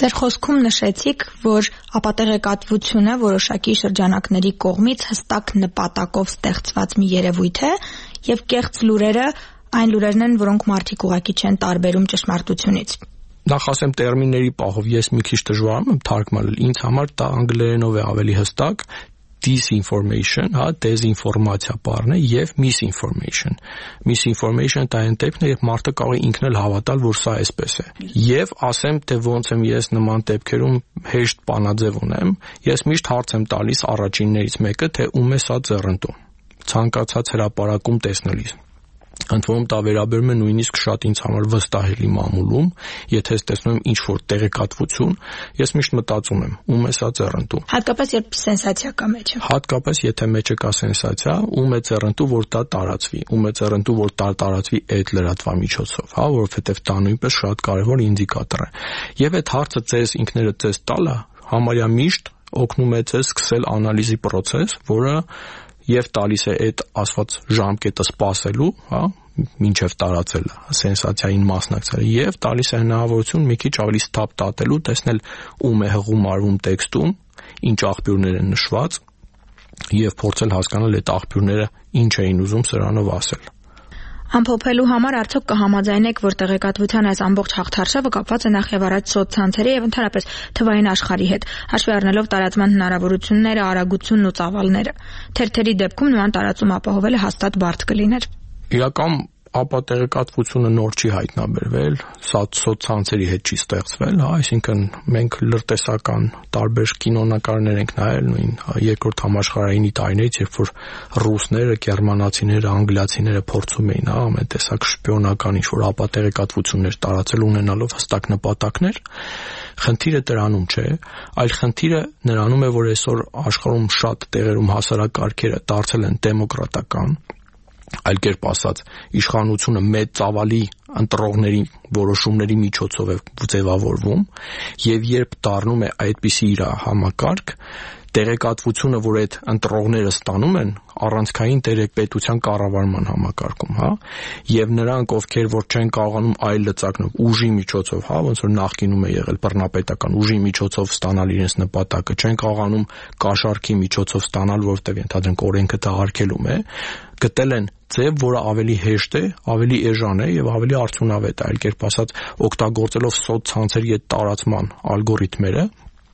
Ձեր խոսքում նշեցիք, որ ապատեղեկատվությունը որոշակի շրջանակների կողմից հստակ նպատակով ստեղծված մի երևույթ է, եւ կեղծ լուրերը այն լուրերն են, որոնք մարդիկ ուղղակի չեն տարբերում ճշմարտությունից։ Նախ ասեմ տերմինների պահով ես մի քիչ դժվար եմ թարգմանել, ինձ համար դա անգլերենով է ավելի հստակ, disinformation, հա, դեզինֆորմացիա բառն է եւ misinformation։ Misinformation դա այն դեպքն է, երբ մարդը կարող է ինքն էլ հավատալ, որ սա այսպես է։ Եվ ասեմ, թե ոնց եմ ես նման դեպքերում հեշտ բանաձև ունեմ, ես միշտ հարց եմ տալիս առաջիններից մեկը, թե ում է սա ձեռնտու։ Ցանկացած հրապարակում տեսնելիս։ Ընդ որում դա վերաբերում է նույնիսկ շատ ինձ համար վստահելի մամուլում, եթե ես տեսնում եմ ինչ-որ տեղեկատվություն, ես միշտ մտածում եմ, ում է սա ձեռնտու։ Հատկապես երբ սենսացիա կա մեջը։ Հատկապես եթե մեջը կա սենսացիա, ում է ձեռնտու, որ դա տարածվի, ում է ձեռնտու, որ դա տարածվի այդ լրատվամիջոցով, հա, որովհետև դա նույնպես շատ կարևոր ինդիկատոր է։ Եվ այդ հարցը ձեզ ինքներդ ձեզ տալը համարյա միշտ օգնում է ձեզ սկսել անալիզի process, որը եւ տալիս է այդ ասված ժամկետը սպասելու, հա, մինչեւ տարածելը, սենսացիային մասնակցելը եւ տալիս է հնարավորություն մի քիչ ավելի սթափ տատելու, տեսնել ում է հղում արվում տեքստում, ինչ աղբյուրներ են նշված եւ փորձել հասկանալ այդ աղբյուրները ինչ էին ուզում սրանով ասել։ Ամփոփելու համար արդյոք կհամաձայնեք, որ տեղեկատվության այս ամբողջ հաղթարշավը կապված է նախ եւ առաջ սոցցանցերի եւ ընդհանրապես թվային աշխարհի հետ, հաշվի առնելով տարածման հնարավորությունները, արագությունն ու ծավալները։ Թերթերի դեպքում նման տարածում ապահովելը հաստատ բարդ կլիներ։ Իրական ապատեղեկատվությունը նոր չի հայտնաբերվել, սա սոցցանցերի հետ չի ստեղծվել, հա, այսինքն մենք լրտեսական տարբեր կինոնկարներ ենք նայել նույն երկրորդ համաշխարհայինի տարիներից, երբ որ ռուսները, գերմանացիները, անգլիացիները փորձում էին, հա, ամեն տեսակ շպիոնական ինչ-որ ապատեղեկատվություններ տարածել ունենալով հստակ նպատակներ, խնդիրը դրանում չէ, այլ խնդիրը նրանում է, որ այսօր աշխարհում շատ տեղերում հասարակարգերը դարձել են դեմոկրատական, այլ կերպ ասած, իշխանությունը մեծ ծավալի ընտրողների որոշումների միջոցով է ձևավորվում, եւ երբ դառնում է այդպիսի իր համակարգ, տեղեկատվությունը, որ այդ ընտրողները ստանում են, առանցքային տերապետության կառավարման համակարգում, հա, եւ նրանք, ովքեր որ չեն կարողանում այլ լծակներով ուժի միջոցով, հա, ոնց որ նախկինում է եղել բռնապետական ուժի միջոցով ստանալ իրենց նպատակը, չեն կարողանում կաշառքի միջոցով ստանալ, որովհետեւ ենթադրենք օրենքը դա արգելում է, գտել են ձև, որը ավելի հեշտ է, ավելի էժան է եւ ավելի արդյունավետ է, այլ կերպ ասած, օգտագործելով սոցցանցերի այդ տարածման ալգորիթմերը,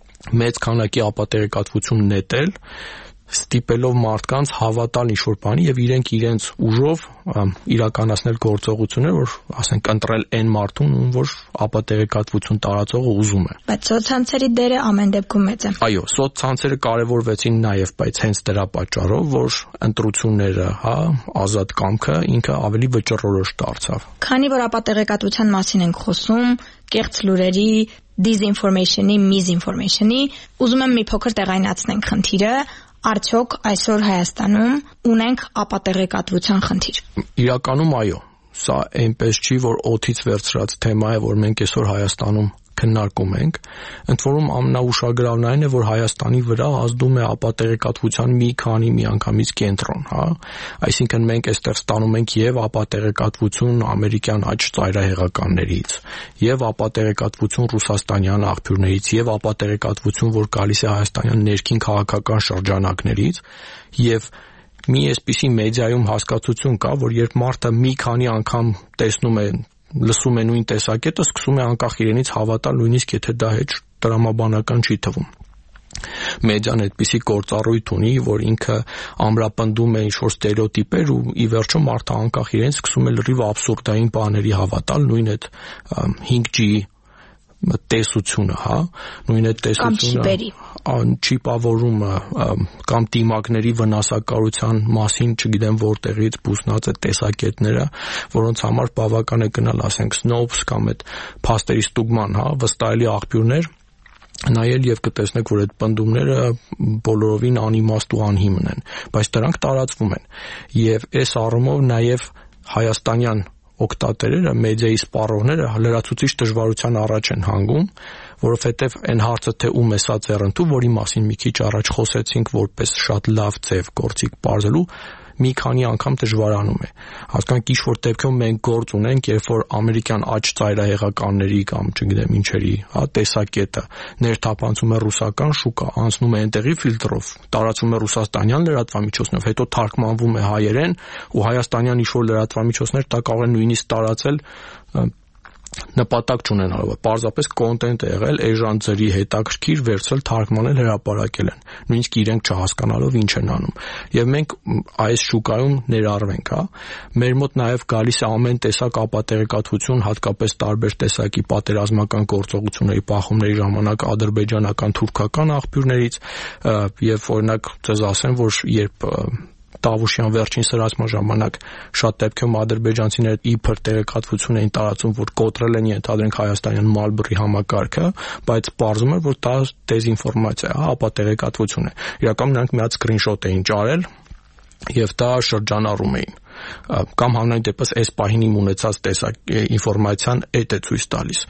մեծ քանակի ապատեղեկատվություն նետել, ստիպելով մարդկանց հավատալ ինչ-որ բանի եւ իրենք իրենց ուժով իրականացնել գործողություններ, որ ասենք ընտրել այն մարդուն, ում որ ապատեղեկատվություն տարածողը ուզում է։ Բայց սոցցանցերի դերը ամեն դեպքում մեծ է։ Այո, սոցցանցերը կարևորվեցին նաեւ, բայց հենց դրա պատճառով, որ ընտրությունները, հա, ազատ կամքը ինքը ավելի վճռորոշ դարձավ։ Քանի որ ապատեղեկատվության մասին ենք խոսում, կեղծ լուրերի, disinformation-ի, misinformation-ի, ուզում եմ մի փոքր տեղայնացնենք խնդիրը, արդյոք այսօր Հայաստանում ունենք ապատեղեկատվության խնդիր։ Իրականում այո, սա այնպես չի, որ օդից վերցրած թեմա է, որ մենք այսօր Հայաստանում քննարկում ենք, ընդ որում ամենաուշագրավն այն է, որ Հայաստանի վրա ազդում է ապատեղեկատվության մի քանի միանգամից կենտրոն, հա, այսինքն մենք այստեղ ստանում ենք եւ ապատեղեկատվություն ամերիկյան աջ ծայրահեղականներից, եւ ապատեղեկատվություն ռուսաստանյան աղբյուրներից, եւ ապատեղեկատվություն, որ գալիս է հայաստանյան ներքին քաղաքական շրջանակներից, եւ մի այսպիսի մեդիայում հասկացություն կա, որ երբ մարդը մի քանի անգամ տեսնում է լսում է նույն տեսակետը, սկսում է անկախ իրենից հավատալ, նույնիսկ եթե դա հետ տրամաբանական չի թվում։ Մեդիան այդպիսի գործառույթ ունի, որ ինքը ամրապնդում է ինչ-որ ստերեոտիպեր ու ի վերջո մարդը անկախ իրենից սկսում է լրիվ աբսուրդային բաների հավատալ, նույն այդ հինգ ջի տեսությունը, հա, նույն այդ տեսությունը չիպավորումը կամ դիմակների վնասակարության մասին, չգիտեմ որտեղից բուսնած է տեսակետները, որոնց համար բավական է գնալ, ասենք Snopes կամ այդ փաստերի ստուգման, հա, վստահելի աղբյուրներ նայել եւ կտեսնեք, որ այդ պնդումները բոլորովին անիմաստ ու անհիմն են, բայց դրանք տարածվում են եւ այս առումով նաեւ հայաստանյան օգտատերերը, մեդիայի սպառողները լրացուցիչ դժվարության առաջ են հանգում, որովհետև այն հարցը, թե ում է սա ձեռնտու, որի մասին մի քիչ առաջ խոսեցինք, որպես շատ լավ ձև գործիք բարձելու, մի քանի անգամ դժվարանում է։ Հասկանք ինչ որ դեպքում մենք գործ ունենք, երբ որ ամերիկյան աջ ծայրահեղականների կամ չգիտեմ ինչերի, հա, տեսակետը ներթափանցում է ռուսական շուկա, անցնում է այնտեղի ֆիլտրով, տարածվում է ռուսաստանյան լրատվամիջոցներով, հետո թարգմանվում է հայերեն ու հայաստանյան ինչ որ լրատվամիջոցներ դա կարող են նույնիսկ տարածել նպատակ չունենալով, պարզապես կոնտենտ է եղել, էժան ձրի հետաքրքիր վերցրել, թարգմանել, հրապարակել են, նույնիսկ իրենք չհասկանալով ինչ են անում։ Եվ մենք այս շուկայում ներառվենք, հա։ Մեր մոտ նաև գալիս է ամեն տեսակ ապատեղեկատվություն, հատկապես տարբեր տեսակի պատերազմական գործողությունների բախումների ժամանակ ադրբեջանական, թուրքական աղբյուրներից, եւ օրինակ ձեզ ասեմ, որ երբ Տավուշյան վերջին սրացման ժամանակ շատ դեպքում ադրբեջանցիները իբր տեղեկատվություն էին տարածում, որ կոտրել են ենթադրենք հայաստանյան Մալբրի համակարգը, բայց պարզում էր, որ դա դեզինֆորմացիա է, ապա տեղեկատվություն է։ Իրականում նրանք մի հատ սկրինշոտ էին ճարել եւ դա շրջանառում էին կամ համենայն դեպս այս պահին իմ ունեցած տեսակ ինֆորմացիան այդ է ցույց տալիս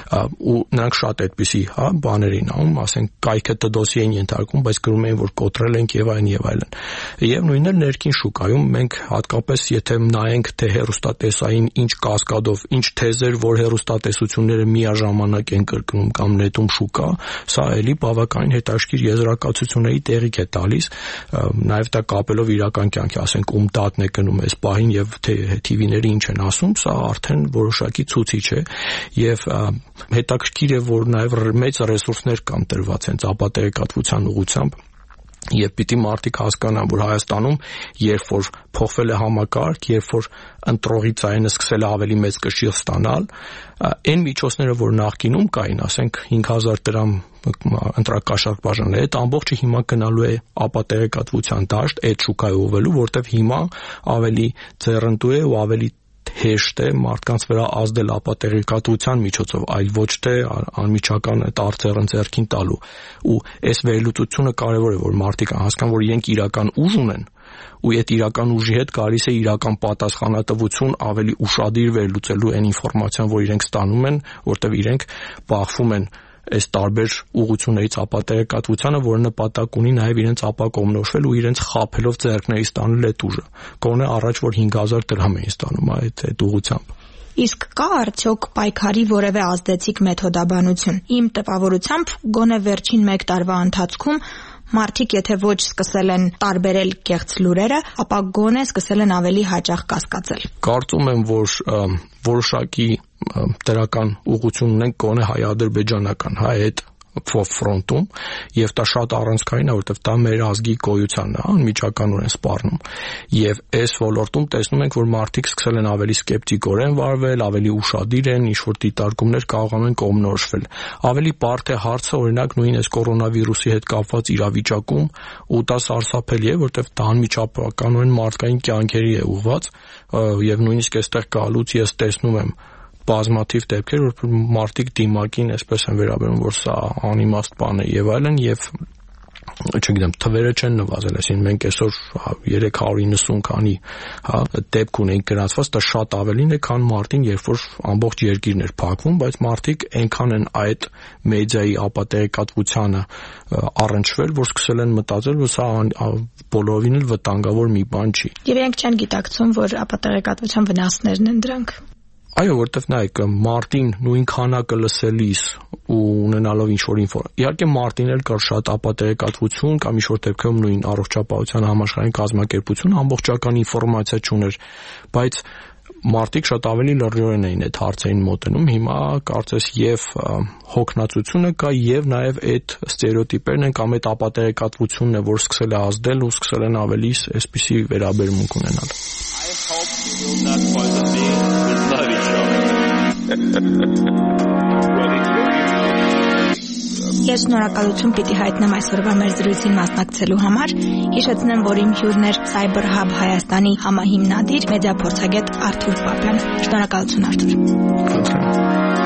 ու նրանք շատ այդպիսի, հա, բաներ էին անում, ասենք կայքը դդոսի էին ենթարկում, բայց գրում էին, որ կոտրել ենք եւ այն եւ այլն։ Եվ նույնն էլ ներքին շուկայում մենք հատկապես եթե նայենք թե հեռուստատեսային ինչ կասկադով, ինչ թեզեր, որ հեռուստատեսությունները միաժամանակ են կրկնում կամ նետում շուկա, սա էլի բավականին հետաքրքիր եզրակացությունների տեղիք է տալիս, նաեւ դա կապելով իրական կյանքի, ասենք ում դատն է գնում այս պահին եւ թե T V-ները ինչ են ասում, սա արդեն որոշակի ցուցիչ է եւ հետաքրքիր է, որ նաեւ մեծ ռեսուրսներ կան տրված հենց ապատեղեկատվության ուղղությամբ եւ պիտի մարդիկ հասկանան, որ Հայաստանում երբ որ փոխվել է համակարգ, երբ որ ընտրողի ձայնը սկսել է ավելի մեծ կշիռ ստանալ, այն միջոցները, որ նախկինում կային, ասենք հինգ հազար դրամ ընտրակաշառք բաժանել, այդ ամբողջը հիմա գնալու է ապատեղեկատվության դաշտ, այդ շուկայով ուղղելու, որտեվ հիմա ավելի ձեռնտու է ու ավելի հեշտ է մարդկանց վրա ազդել ապատեղեկատվության միջոցով, այլ ոչ թե անմիջական այդ արծերը ձեռքին տալու։ Ու այս վերլուծությունը կարևոր է, որ մարդիկ հասկանան, որ իրենք իրական ուժ ունեն, ու այդ իրական ուժի հետ գալիս է իրական պատասխանատվություն ավելի ուշադիր վերլուծելու այն ինֆորմացիան, որ իրենք ստանում են, որտեղ իրենք բախվում են այս տարբեր ուղղություններից ապատեղեկատվությանը, որը նպատակ ունի նաև իրենց ապակողմնորոշվել ու իրենց խաբելով ձեռքների ստանել այդ ուժը։ Գոնե առաջ որ հինգ հազար դրամ էին ստանում այդ այդ ուղղությամբ։ Իսկ կա արդյոք պայքարի որևէ ազդեցիկ մեթոդաբանություն։ Իմ տպավորությամբ գոնե վերջին մեկ տարվա ընթացքում մարդիկ եթե ոչ սկսել են տարբերել կեղծ լուրերը, ապա գոնե սկսել են ավելի հաճախ կասկածել։ Կարծում եմ, որ որոշակի դրական ուղղություն ունենք գոնե հայ-ադրբեջանական, հա, այդ ֆրոնտում եւ դա շատ առանցքային է, որովհետեւ դա մեր ազգի գոյությանն է, անմիջականորեն սպառնում։ Եվ այս ոլորտում տեսնում ենք, որ մարդիկ սկսել են ավելի սկեպտիկորեն վարվել, ավելի ուշադիր են, ինչ որ դիտարկումներ կարողանում են կողմնորոշվել։ Ավելի բարդ է հարցը, օրինակ նույն այս կորոնավիրուսի հետ կապված իրավիճակում, ու դա սարսափելի է, որովհետեւ դա անմիջականորեն մարդկային կյանքերի է ուղղված, եւ նույնիսկ այստեղ գալուց ես տեսնում եմ բազմաթիվ դեպքեր, որ մարդիկ դիմակին այսպես են վերաբերում, որ սա անիմաստ բան է եւ այլն, եւ չգիտեմ, թվերը չեն նվազել, այսինքն մենք այսօր երեք հարյուր իննսուն քանի, հա, դեպք ունենք գրանցված, դա շատ ավելին է, քան մարտին, երբ որ ամբողջ երկիրն էր փակվում, բայց մարդիկ այնքան են այդ մեդիայի ապատեղեկատվությանը առնչվել, որ սկսել են մտածել, որ սա բոլորովին էլ վտանգավոր մի բան չի։ Եվ իրենք չեն գիտակցում, որ ապատեղեկատվության վնասներն են դրանք։ Այո, որտեվ նայեք, մարտին նույն քանակը լսելիս ու ունենալով ինչ-որ ինֆոր։ Իհարկե մարտին էլ կար շատ ապատեղեկատվություն կամ ինչ-որ դեպքում նույն առողջապահության համաշխարհային կազմակերպությունը ամբողջական ինֆորմացիա չուներ, բայց մարդիկ շատ ավելի լրջորեն էին այդ հարցերին մոտենում։ Հիմա կարծես եւ հոգնածությունը կա եւ նաեւ այդ ստերեոտիպերն են կամ այդ ապատեղեկատվությունն է, որ սկսել է ազդել ու սկսել են ավելի այսպիսի վերաբերմունք ունենալ։ I hope you will not poison me with love each Ես շնորհակալություն պիտի հայտնեմ այսօրվա մեր զրույցին մասնակցելու համար։ Հիշեցնեմ, որ իմ հյուրն էր Cyber Hub Հայաստանի համահիմնադիր մեդիափորձագետ Արթուր Պապյան։ Շնորհակալություն, Արթուր։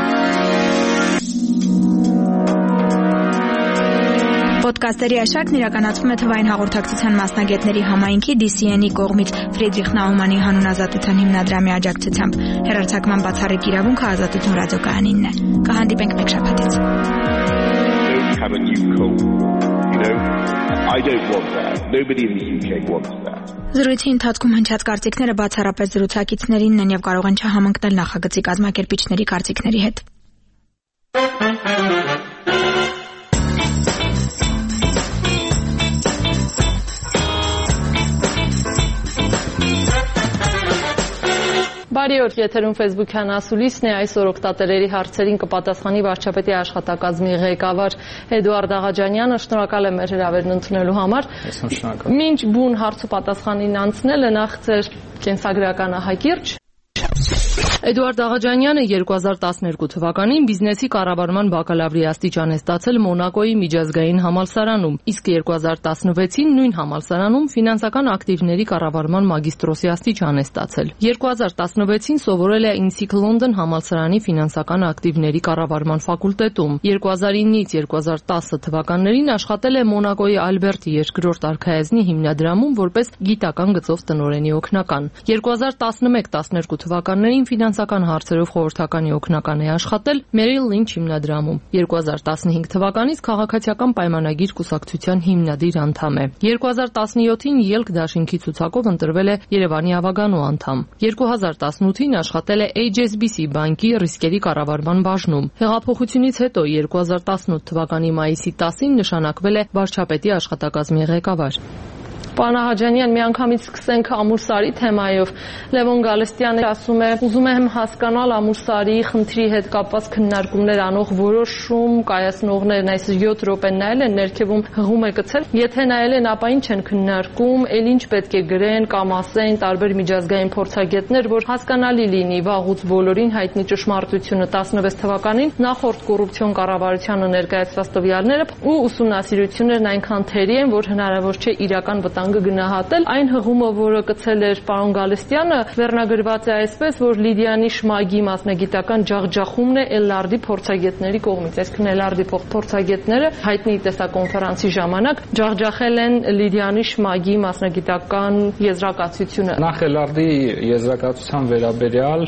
Պոդքասթերի աշակն իրականացվում է թվային հաղորդակցության մասնագետների համայնքի D C N-ի կողմից Ֆրիդրիխ Նաումանի հանուն ազատության հիմնադրամի աջակցությամբ։ Հեռարձակման բացառիկ իրավունքը Ազատություն ռադիոկայանինն է։ Կհանդիպենք մեկ շաբաթից։ Have a new cold war, you know? I don't want that. Nobody in the U K wants that. Զրույցի ընթացքում հնչած կարծիքները բացառապես զրուցակիցներինն են եւ կարող են չհամընկնել նախագծի կազմակերպիչների կարծիքների հետ։ Բարի օր, եթերում Facebook-յան ասուլիսն է, այսօր օգտատերերի հարցերին կպատասխանի վարչապետի աշխատակազմի ղեկավար Էդուարդ Աղաջանյանը, շնորհակալ եմ մեր հրավերն ընդունելու համար։ Մինչ բուն հարց ու պատասխանին անցնելը նախ ձեր կենսագրականահակիրճ։ Էդուարդ Աղաջանյանը երկու հազար տասներկու թվականին բիզնեսի կառավարման բակալավրի աստիճան է ստացել Մոնակոյի միջազգային համալսարանում, իսկ երկու հազար տասնվեցին նույն համալսարանում ֆինանսական ակտիվների կառավարման մագիստրոսի աստիճան է ստացել։ երկու հազար տասնվեցին սովորել է Ինսիկ Լոնդոն համալսարանի ֆինանսական ակտիվների կառավարման ֆակուլտետում։ երկու հազար ինից երկու հազար տասը թվականներին աշխատել է Մոնակոյի Ալբերտի երկրորդ արքայազնի հիմնադրամում որպես գիտական գծով տնօրենի օգնական։ երկու հազար տասնմեկ տասներկու թվականներին ֆինանսական հարցերով խորհրդականի օգնական է աշխատել Merrill Lynch հիմնադրամում։ երկու հազար տասնհինգ թվականից քաղաքացիական պայմանագիր կուսակցության հիմնադիր անդամ է։ երկու հազար տասնյոթին Ելք դաշինքի ցուցակով ընտրվել է Երևանի ավագանու անդամ։ երկու հազար տասնութին աշխատել է H S B C բանկի ռիսկերի կառավարման բաժնում։ Հեղափոխությունից հետո երկու հազար տասնութ թվականի մայիսի տասին նշանակվել է վարչապետի աշխատակազմի ղեկավար։ Պարոն Աղաջանյան, միանգամից սկսենք Ամուրսարի թեմայով։ Լևոն Գալստյանը ասում է, ուզում եմ հասկանալ Ամուրսարի խնդրի հետ կապված քննարկումներ անող որոշում կայացնողներն այս յոթ րոպե նայել են, ներքևում հղում է գցել։ Եթե նայել են, ապա ինչ են քննարկում, ել ինչ պետք է գրեն կամ ասեն տարբեր միջազգային փորձագետներ, որ հասկանալի լինի վաղուց բոլորին հայտնի ճշմարտությունը։ տասնվեց թվականին նախորդ կոռուպցիոն կառավարությանը ներկայացված տվյալները ու ուսումնասիրություններն այնքան թերի են, որ հնարավոր չէ իրական վտանգը գնահատել։ Այն հղումը, որը կցել էր պարոն Գալստյանը, վերնագրված է այսպես, որ Լիդիանի Շմագի մասնագիտական ջախջախումն է Էլլարդի փորձագետների կողմից։ Այսինքն Էլլարդի փորձագետները հայտնի տեսակոնֆերանսի ժամանակ ջախջախել են Լիդիանի Շմագի մասնագիտական եզրակացությունը։ Նախ Էլլարդի եզրակացության վերաբերյալ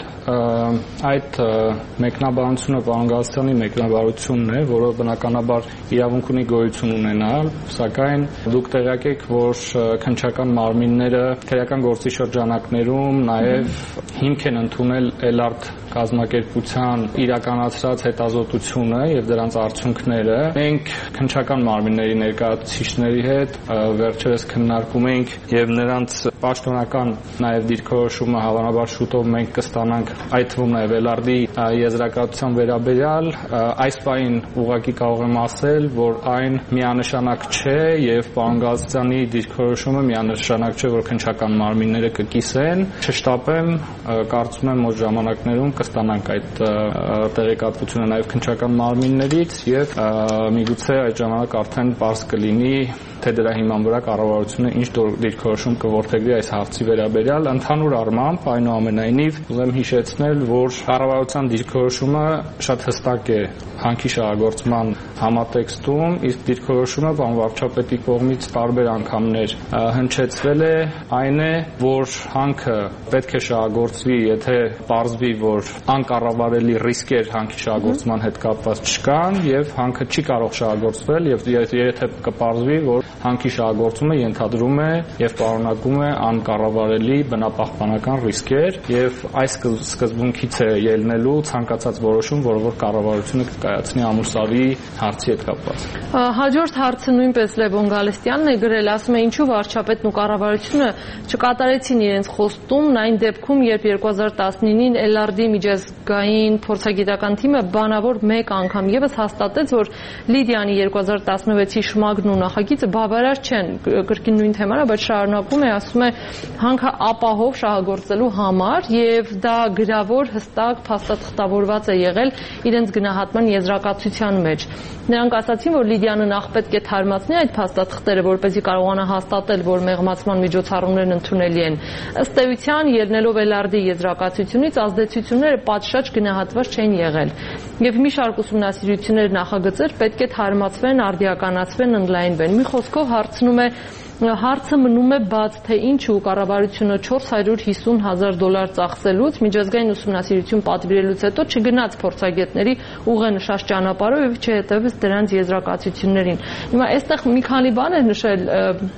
այդ մեկնաբանությունը պարոն Գալստյանի մեկնաբանությունն է, որը բնականաբար իրավունք ունի գոյություն ունենալ, սակայն դուք տեղյակ եք, որ քննչական մարմինները քրեական գործի շրջանակներում նաև հիմք են ընդունել Էլլարդ կազմակերպության իրականացրած հետազոտությունը եւ դրանց արդյունքները։ Մենք քննչական մարմինների ներկայացուցիչների հետ վերջերս քննարկում ենք եւ նրանց պաշտոնական նաև դիրքորոշումը հավանաբար շուտով մենք կստանանք, այդ թվում նաև Էլլարդի եզրակացության վերաբերյալ։ Այս պահին ուղղակի կարող եմ ասել, որ այն միանշանակ չէ եւ պարոն Գալստյանի դիրքորոշումը միանշանակ չէ, որ քննչական մարմինները կկիսեն։ Չշտապեմ, կարծում եմ, որ ժամանակներում կստանանք այդ տեղեկատվությունը նաև քննչական մարմիններից եւ միգուցե այդ ժամանակ արդեն պարզ կլինի, թե դրա հիման վրա կառավարությունը ինչ դիրքորոշում կորդեգրի այս հարցի վերաբերյալ։ Ընդհանուր առմամբ, այնուամենայնիվ, ուզեմ հիշեցնել, որ կառավարության դիրքորոշումը շատ հստակ է հանքի շահագործման համատեքստում, իսկ դիրքորոշումը պարոն վարչապետի կողմից տարբեր անգամներ հնչեցվել է, այն է, որ հանքը պետք է շահագործվի, եթե պարզվի, որ անկառավարելի ռիսկեր հանքի շահագործման հետ կապված չկան, եւ հանքը չի կարող շահագործվել, եւ եթե կպարզվի, որ հանքի շահագործումը ենթադրում է եւ պարունակում է անկառավարելի բնապահպանական ռիսկեր, եւ այս սկզբունքից է ելնելու ցանկացած որոշում, որը որ կառավարությունը կկայացնի Ամուրսարի հարցի հետ կապված։ Հաջորդ հարցը նույնպես Լևոն Գալստյանն է գրել, ասում է, ինչու վարչապետն ու կառավարությունը չկատարեցին իրենց խոստումն այն դեպքում, երբ երկու հազար տասնինին Էլլարդի միջազգային փորձագիտական թիմը բանավոր մեկ անգամ եւս հաստատեց, որ Լիդիանի երկու հազար տասնվեցի շմագն ու նախագիծը բավարար չեն, կրկին նույն թեման է, բայց շարունակում է, ասում է, հանքը ապահով շահագործելու համար եւ դա գրավոր հստակ փաստաթղթավորված է եղել իրենց գնահատման եզրակացության մեջ։ Նրանք ասացին, որ Լիդիանը նախ պետք է թարմացնի այդ փաստաթղթերը, որպեսզի կարողանա հաստատել, որ մեղմացման միջոցառումներն ընդունելի են։ Ըստ էության, ելնելով Էլլարդի եզրակացությունից, ազդեցությունները պատշաճ գնահատված չեն եղել։ Եվ մի շարք ուսումնասիրություններ նախագծեր պետք է թարմացվեն, արդիականացվեն, ընդլայնվեն։ Մի խոսքով հարցնում է Հարցը մնում է բաց, թե ինչու կառավարությունը չորս հարյուր հիսուն հազար դոլար ծախսելուց, միջազգային ուսումնասիրություն պատվիրելուց հետո չգնաց փորձագետների ուղենշած ճանապարհով եւ չհետևեց դրանց եզրակացություններին։ Հիմա այստեղ մի քանի բան է նշել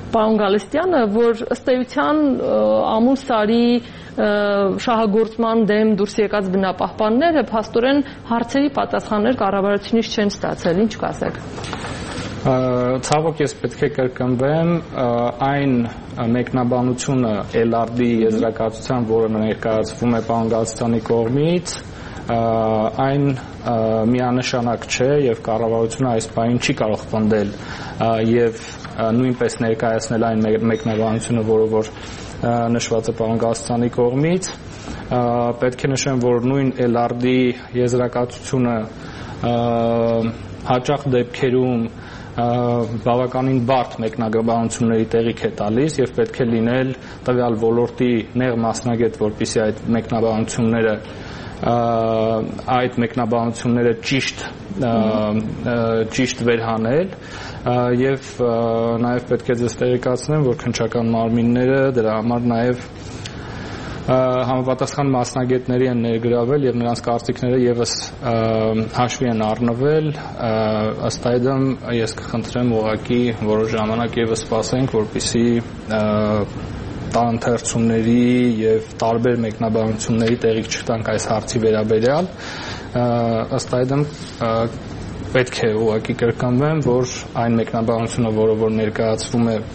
պարոն Գալստյանը, որ ըստ էության ամուր սարի շահագործման դեմ դուրս եկած բնապահպանները փաստորեն հարցերի պատասխաններ կառավարությունից չեն ստացել, ինչ կասեք։ Ցավոք ես պետք է կրկնվեմ, այն մեկնաբանությունը Էլ Ար Դի եզրակացության, որը ներկայացվում է պարոն Գալստյանի կողմից, այն միանշանակ չէ եւ կառավարությունը այս բանին չի կարող պնդել եւ նույնպես ներկայացնել այն մեկնաբանությունը, որը որ նշված է պարոն Գալստյանի կողմից։ Պետք է նշեմ, որ նույն Էլ Ար Դի եզրակացությունը հաճախ դեպքերում բավականին բարդ մեկնաբանությունների տեղիք է տալիս եւ պետք է լինել տվյալ ոլորտի նեղ մասնագետ, որպեսզի այդ մեկնաբանությունները այդ մեկնաբանությունները ճիշտ ճիշտ վերհանել եւ նաեւ պետք է ձեզ տեղեկացնեմ, որ քննչական մարմինները դրա համար նաեւ համապատասխան մասնագետների են ներգրավել եւ նրանց կարծիքները եւս հաշվի են առնվել, ըստ այդմ ես կխնդրեմ ուղղակի որոշ ժամանակ եւս սպասենք, որպեսզի տարընթերցումների եւ տարբեր մեկնաբանությունների տեղիք չտանք այս հարցի վերաբերյալ, ըստ այդմ պետք է ուղղակի կրկնվեմ, որ այն մեկնաբանությունը, որը որ ներկայացվում է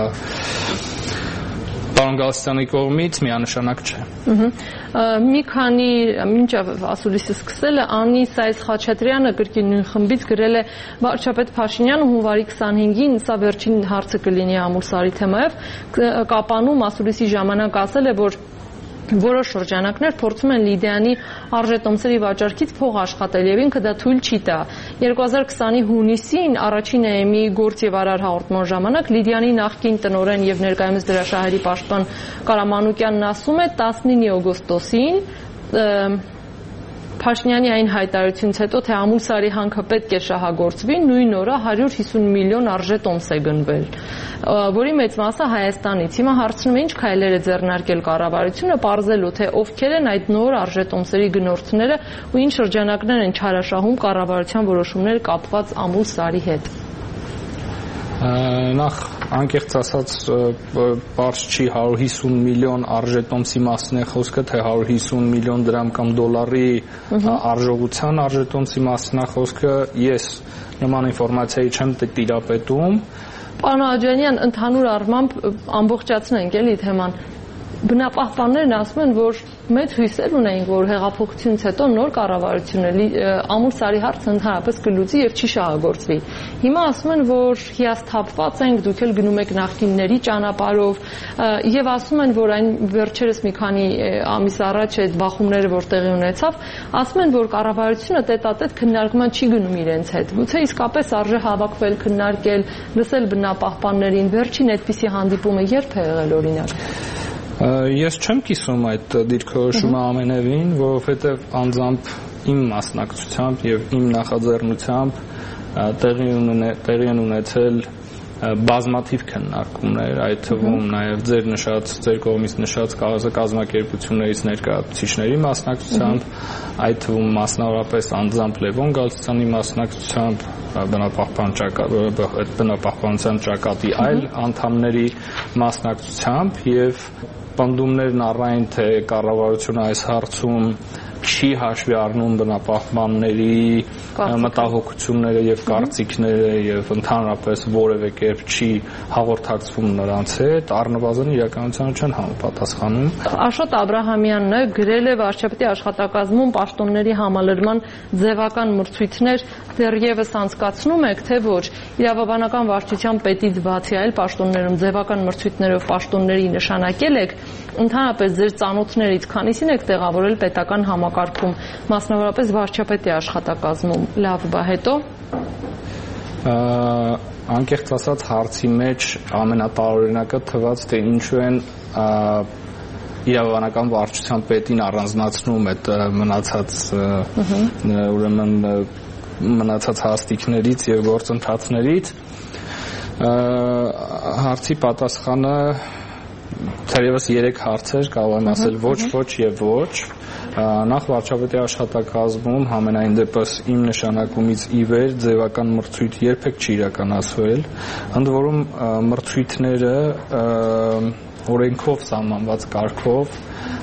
պարոն Գալստյանի կողմից, միանշանակ չէ։ Մի քանի մինչև ասուլիսը սկսել է Անի Սայես Խաչատրյանը կրկին նույն խմբից գրել է վարչապետ Փաշինյանը հունվարի քսանհինգին, սա վերջին հարցը կլինի ամուր սարի թեմայով, կապանում ասուլիսի ժամանակ ասել է, որ որոշ շրջանակներ փորձում են Լիդիանի արժետոմսերի վաճառքից փող աշխատել եւ ինքը դա թույլ չի տա։ երկու հազար քսանի հունիսին առաջին Է Էմ-ի գործ եւ արար հաղորդման ժամանակ Լիդիանի նախկին տնօրեն եւ ներկայումս դրաշահերի պաշտպան Կարամանուկյանն ասում է տասնինը օգոստոսին Փաշինյանի այն հայտարարությունից հետո, թե ամուր սարի հանքը պետք է շահագործվի, նույն օրը հարյուր հիսուն միլիոն արժետոմս է գնվել, որի մեծ մասը Հայաստանից։ Հիմա հարցնում է ինչ քայլեր է ձեռնարկել կառավարությունը, պարզելու թե ովքեր են այդ նոր արժետոմսերի գնորդները ու ինչ շրջանակներ են չարաշահում կառավարության որոշումներ կապված ամուր սարի հետ։ Նախ անկեղծ ասած բարձ չի հարյուր հիսուն միլիոն արժետոմսի մասին է խոսքը, թե հարյուր հիսուն միլիոն դրամ կամ դոլարի արժողության արժետոմսի մասին է խոսքը, ես նման ինֆորմացիայի չեմ տիրապետում։ Պարոն Աջանյան, ընդհանուր առմամբ ամբողջացնենք էլի թեման։ Բնապահպաններն ասում են, որ մեծ հույսեր ունեին, որ հեղափոխությունից հետո նոր կառավարությունը ամուր սարի հարցը ընդհանրապես կլուծի եւ չի շահագործվի։ Հիմա ասում են, որ հիասթափված ենք, դուք էլ գնում եք նախկինների ճանապարհով եւ ասում են, որ այն վերջերս մի քանի ամիս առաջ այդ բախումները, որ տեղի ունեցավ, ասում են, որ կառավարությունը տետատետ քննարկման չի գնում իրենց հետ։ Գուցե իսկապես արժե հավաքվել, քննարկել, լսել բնապահպաններին, վերջին այդպիսի հանդիպումը երբ է եղել օրինակ։ Ես չեմ կիսում այդ դիրքորոշումը ամենևին, որովհետև անձամբ իմ մասնակցությամբ եւ իմ նախաձեռնությամբ տեղի են ունեցել բազմաթիվ քննարկումներ, այդ թվում նաեւ ձեր նշած, ձեր կողմից նշած կազմակերպություններից ներկայացուցիչների մասնակցությամբ, այդ թվում մասնավորապես անձամբ Լևոն Գալստյանի մասնակցությամբ, բնապահպանության ճակատի այլ անդամների մասնակցությամբ եւ պնդումներն առայն թե կառավարությունը այս հարցում չի հաշվի առնում բնապահպանների մտահոգությունները եւ կարծիքները եւ ընդհանրապես որևէ կերպ չի հաղորդակցվում նրանց հետ, առնվազն իրականությանը չեն համապատասխանում։ Աշոտ Աբրահամյանն է գրել է վարչապետի աշխատակազմում պաշտոնների համալրման ձևական մրցույթներ դեռևս անցկացնում եք, թե ոչ։ Իրավաբանական վարչության պետից բացի այլ պաշտոններում ձևական մրցույթներով պաշտոնների նշանակել եք, ընդհանրապես ձեր ծանոթներից քանիսին եք տեղավորել պետական համակարգում, մասնավորապես վարչապետի աշխատակազմում, լավ բա հետո։ Անկեղծ ասած հարցի մեջ ամենատարօրինակը թվաց, թե ինչու են իրավաբանական վարչության պետին առանձնացնում այդ մնացած ուրեմն մնացած հաստիկներից եւ գործընթացներից։ Հարցի պատասխանը թերևս երեք հարցեր կարող եմ ասել ոչ, ոչ եւ ոչ, Նախ վարչապետի աշխատակազմում համենայն դեպս իմ նշանակումից ի վեր ձևական մրցույթ երբեք չի իրականացվել, ընդ որում մրցույթները օրենքով սահմանված կարգով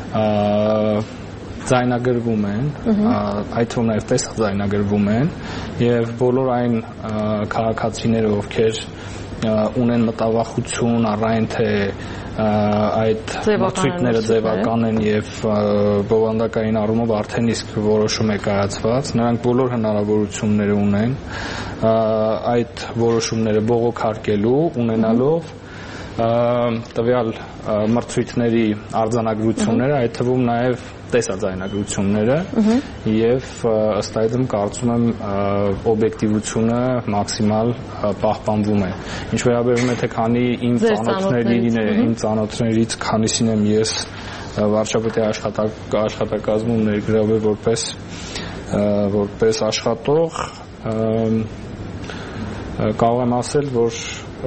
ձայնագրվում են, այդ թվում նաև տեսք ձայնագրվում են եւ բոլոր այն քաղաքացիները, ովքեր ունեն մտավախություն առայն թե այդ մրցույթները ձևական են եւ բովանդակային առումով արդեն իսկ որոշում է կայացված, նրանք բոլոր հնարավորությունները ունեն այդ որոշումները բողոքարկելու, ունենալով տվյալ մրցույթների արձանագրությունները, այդ թվում նաև տեսաձայնագրությունները եւ ըստ այդմ կարծում եմ օբյեկտիվությունը մաքսիմալ պահպանվում է։ Ինչ վերաբերում է թե քանի իմ ծանոթներին, իմ ծանոթներից քանիսին եմ ես վարչապետի աշխատակազմում ներգրավել որպես որպես աշխատող, կարող եմ ասել, որ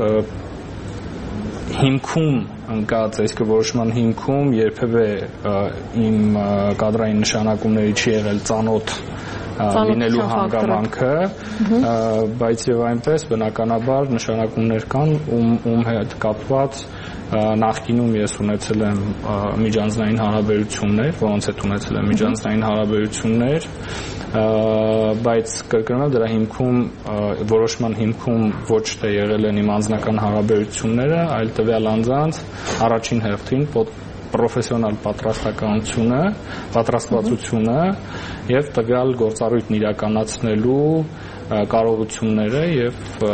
հիմքում ընկած այս որոշման հիմքում երբևէ իմ կադրային նշանակումների չի եղել ծանոթ լինելու հանգամանքը, բայց եւ այնպես բնականաբար նշանակումներ կան, ում հետ կապված նախկինում ես ունեցել եմ միջանձնային հարաբերություններ, որոնց հետ ունեցել եմ միջանձնային հարաբերություններ, բայց կրկնում եմ դրա հիմքում որոշման հիմքում ոչ թե եղել են իմ անձնական հարաբերությունները, այլ տվյալ անձանց առաջին հերթին պրոֆեսիոնալ պատրաստականությունը, պատրաստվածությունը եւ տվյալ գործառույթն իրականացնելու կարողությունները եւ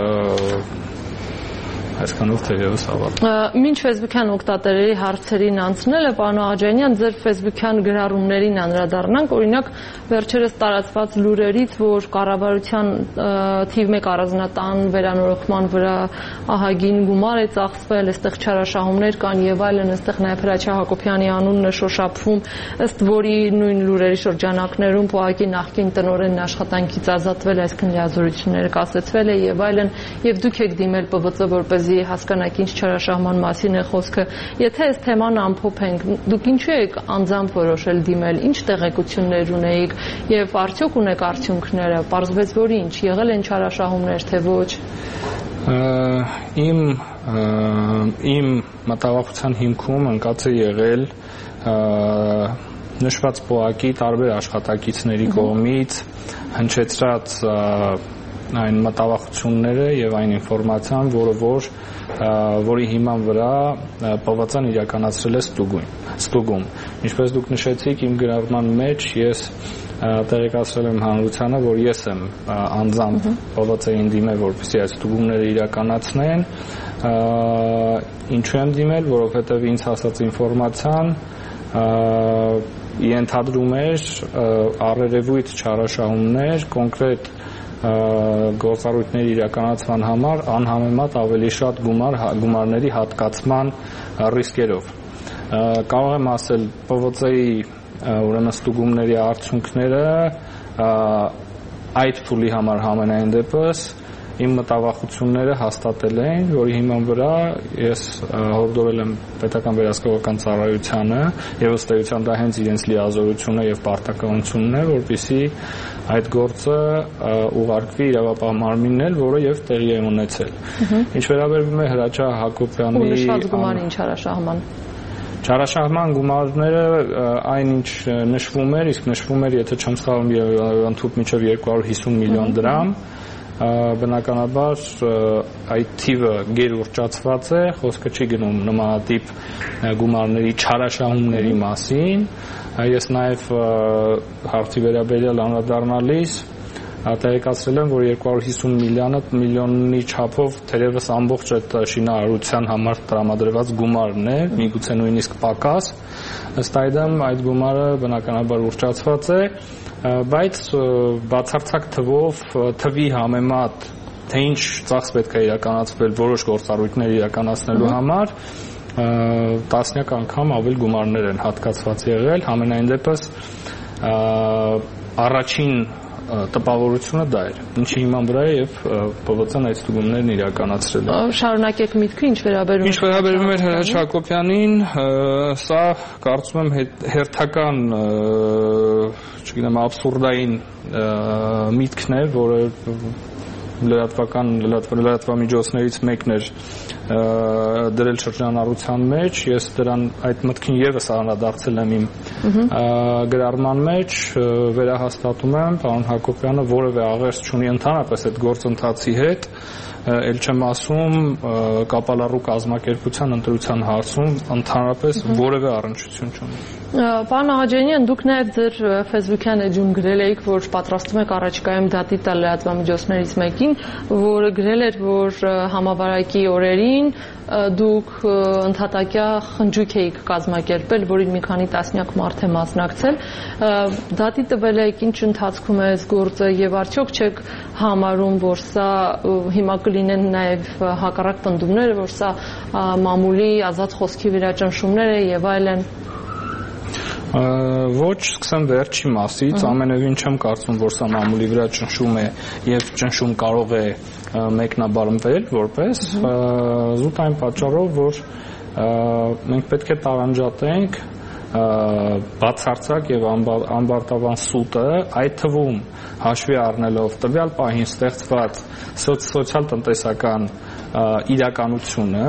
այսքանով թերևս ավարտ։ Մինչ Facebook-յան օգտատերերի հարցերին անցնելը, պարոն Աղաջանյան, ձեր Facebook-յան գրառումներին անդրադառնանք, օրինակ վերջերս տարածված լուրերից, որ կառավարության թիվ մեկ առանձնատան վերանորոգման վրա ահագին գումար է ծախսվել, այստեղ չարաշահումներ կան եւ այլն, այստեղ նաեւ Հրաչյա Հակոբյանի անունն է շոշափվում, ըստ որի նույն լուրերի շրջանակներում փոխակի նախկին տնօրենն աշխատանքից ազատվել, այսինքն լիազորությունները կասեցվել է եւ այլն, եւ դուք եք դիմել Պ V C որպես հասկանաք ինչ չարաշահման մասին է խոսքը։ Եթե այս թեման ամփոփենք, դուք ինչու եք անձամբ որոշել դիմել, ինչ տեղեկություններ ունեիք եւ արդյոք ունեք արդյունքները, պարզվեց որ ինչ, եղել են չարաշահումներ, թե ոչ։ Իմ իմ մտավախության հիմքում ընկած է եղել նշված փոխակի տարբեր աշխատակիցների կողմից հնչեցրած այն մտավախությունները եւ այն ինֆորմացիան, որը որ որի հիման վրա Պ V C-ն իրականացրել է ստուգում։ Ստուգում։ Ինչպես դուք նշեցիք, իմ գրառման մեջ ես տեղեկացրել եմ հանրությանը, որ ես եմ անձամբ Պ V C-ին դիմել, որպեսզի այդ ստուգումները իրականացնեն։ Ինչու եմ դիմել, որովհետեւ ինձ հասած ինֆորմացիան ենթադրում էր առերևույթ չարաշահումներ, կոնկրետ գործառույթների իրականացման համար անհամեմատ ավելի շատ գումար գումարների հատկացման ռիսկերով։ Կարող եմ ասել Պ V C-ի ուրեմն ստուգումների արդյունքները այդ փուլի համար համենայն դեպս իմ մտավախությունները հաստատել են, որի հիման վրա ես հորդորել եմ պետական վերահսկողական ծառայությանը եւ ըստ էության դա հենց իրենց լիազորությունը եւ պարտականությունն է, որպեսզի այդ գործը ուղարկվի իրավապահ մարմինն էլ, որը եւ տեղի է ունեցել։ Ինչ վերաբերում է Հրաչյա Հակոբյանի նշված գումարին չարաշահման Չարաշահման գումարները այն ինչ նշվում էր, իսկ նշվում էր, եթե չեմ սխալվում, ընդհանուր մինչև երկու հարյուր հիսուն միլիոն դրամ, բնականաբար այդ թիվը գերուրճացված է, խոսքը չի գնում նմանատիպ գումարների չարաշահումների մասին։ Ես նաև հարցի վերաբերյալ անդրադառնալիս տեղեկացրել եմ, որ երկու հարյուր հիսուն միլիոնը միլիոնի չափով թերևս ամբողջ այդ շինարարության համար տրամադրված գումարն է, միգուցե նույնիսկ պակաս։ Ըստ այդմ այդ գումարը բնականաբար ուրճացված է, բայց բացարձակ թվով թվի համեմատ թե ինչ ծախս պետք է իրականացվել որոշ գործառույթներ իրականացնելու համար տասնյակ անգամ ավել գումարներ են հատկացված եղել, համենայն դեպս առաջին տպավորությունը դա էր, ինչի հիման վրա է եւ Պ V C-ն այդ ստուգումներն իրականացրել է։ Շարունակեք միտքը, ինչ վերաբերում է։ Ինչ վերաբերում է Հրաչ Հակոբյանին, սա կարծում եմ հերթական, չգիտեմ, աբսուրդային միտքն է, որը լրատվական լրատվամիջոցներից մեկն էր դրել շրջանառության մեջ, ես դրան այդ մտքին եւս անդրադարձել եմ իմ գրառման մեջ, վերահաստատում եմ, պարոն Հակոբյանը որևէ աղերս չունի ընդհանրապես այդ գործընթացի հետ, ել չեմ ասում կապալառու կազմակերպության ընտրության հարցում ընդհանրապես որևէ առնչություն չունի։ Պարոն Աղաջանյան, դուք նաև ձեր Facebook-յան էջում գրել էիք, որ պատրաստում եք առաջիկայում դատի տալ լրատվամիջոցներից մեկին, որը գրել էր, որ համավարակի օրերին դուք ընդհատակյա խնջույք էիք կազմակերպել, որին մի քանի տասնյակ մարդ է մասնակցել։ Դատի տվել եք, ինչ ընթացքում է այս գործը եւ արդյոք չեք համարում, որ սա հիմա կլինեն նաև հակառակ պնդումները, որ սա մամուլի ազատ խոսքի վերաճնշումներ է եւ այլն։ Ոչ, սկսեմ վերջի մասից, ամենևին չեմ կարծում, որ սա մամուլի վրա ճնշում է եւ ճնշում կարող է մեկնաբանվել որպես զուտ այն պատճառով, որ մենք պետք է տարանջատենք բացարձակ եւ ամբարտավան սուտը, այդ թվում հաշվի առնելով տվյալ պահին ստեղծված սոցիալ-տնտեսական իրականությունը,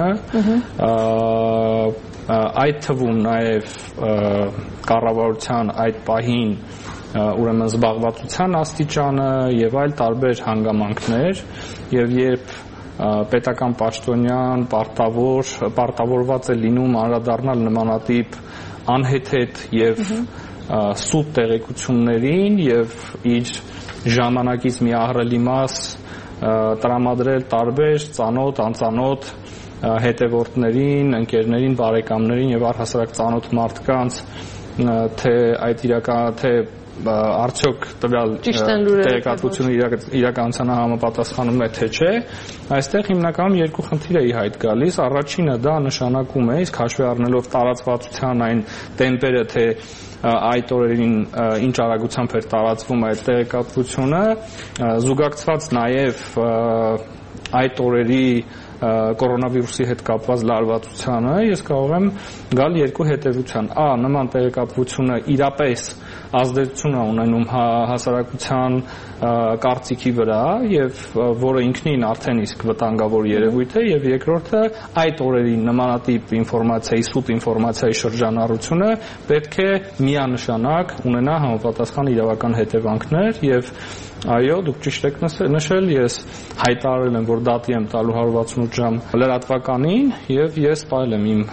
այդ թվում նաև կառավարության այդ պահին ուրեմն զբաղվածության աստիճանը եւ այլ տարբեր հանգամանքներ եւ երբ պետական պաշտոնյան պարտավոր պարտավորված է լինում անդրադառնալ նմանատիպ անհեթեթ եւ սուտ տեղեկություններին եւ իր ժամանակից մի ահռելի մաս տրամադրել տարբեր ծանոթ, անծանոթ հետևորդներին, ընկերներին, բարեկամներին եւ առհասարակ ծանոթ մարդկանց թե այդ իրական թե արդյոք տվյալ տեղեկատվությունը իրականությանը համապատասխանում է թե չէ, այստեղ հիմնականում երկու խնդիր է ի հայտ գալիս, առաջինը դա նշանակում է, իսկ հաշվի առնելով տարածվածության այն տեմպերը, թե այդ օրերին ինչ արագությամբ էր տարածվում այդ տեղեկատվությունը, զուգակցված նաև այդ օրերի կորոնավիրուսի հետ կապված լարվածությանը, ես կարող եմ գալ երկու հետևության։ Ա. Նման տեղեկատվությունը իրապես ազդեցություն է ունենում հասարակության կարծիքի վրա եւ որը ինքնին արդեն իսկ վտանգավոր երևույթ է, եւ երկրորդը այդ օրերի նմանատիպ ինֆորմացիայի, սուտ ինֆորմացիայի շրջանառությունը պետք է միանշանակ ունենա համապատասխան իրավական հետևանքներ եւ այո, դուք ճիշտ եք նշել, ես հայտարարել եմ, որ դատի եմ տալու հարյուր վաթսունութ ժամ լրատվականին եւ ես պահել եմ իմ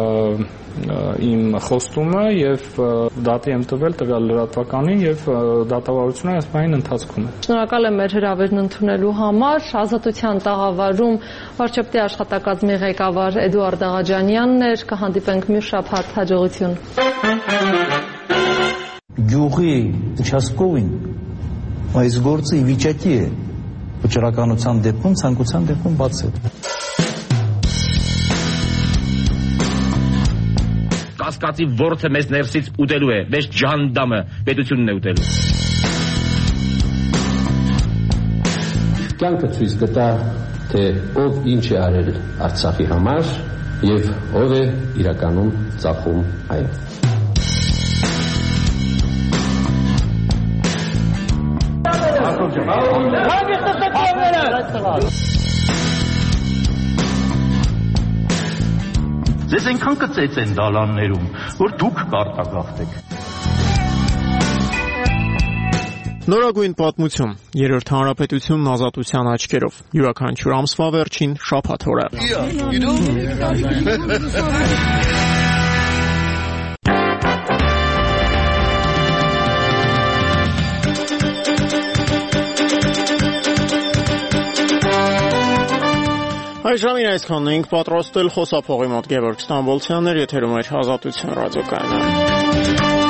իմ խոստումը եւ դատի եմ տվել տվյալ լրատվականին եւ դատավարությունը այս բանին ընթացքում է։ Շնորհակալ եմ մեր հրավերն ընդունելու համար։ Ազատության տաղավարում վարչապետի աշխատակազմի ղեկավար Էդուարդ Աղաջանյանն էր, կհանդիպենք մյուս շաբաթ, հաջողություն։ Գյուղի участковին այս գործը ի վիճակի է վճռականության դեպքում, ցանկության դեպքում բացել։ Կասկածի ворթը մեզ ներսից ուտելու է, մեզ ջանդամը պետությունն է ուտելու։ Կյանքը ցույց կտա, թե ով ինչ է արել Արցախի համար եւ ով է իրականում ծախում այն։ Ձեզ այնքան կծեց են դալաններում, որ դուք կարտագաղթեք։ Նորագույն պատմություն, երրորդ հանրապետությունն ազատության աչքերով, յուրաքանչյուր ամսվա վերջին շաբաթ օրը։ Այժմին այսքանն էինք պատրաստել, խոսափողի մոտ Գևորգ Ստամբոլցյանն էր, եթերում էր Ազատություն ռադիոկայանը։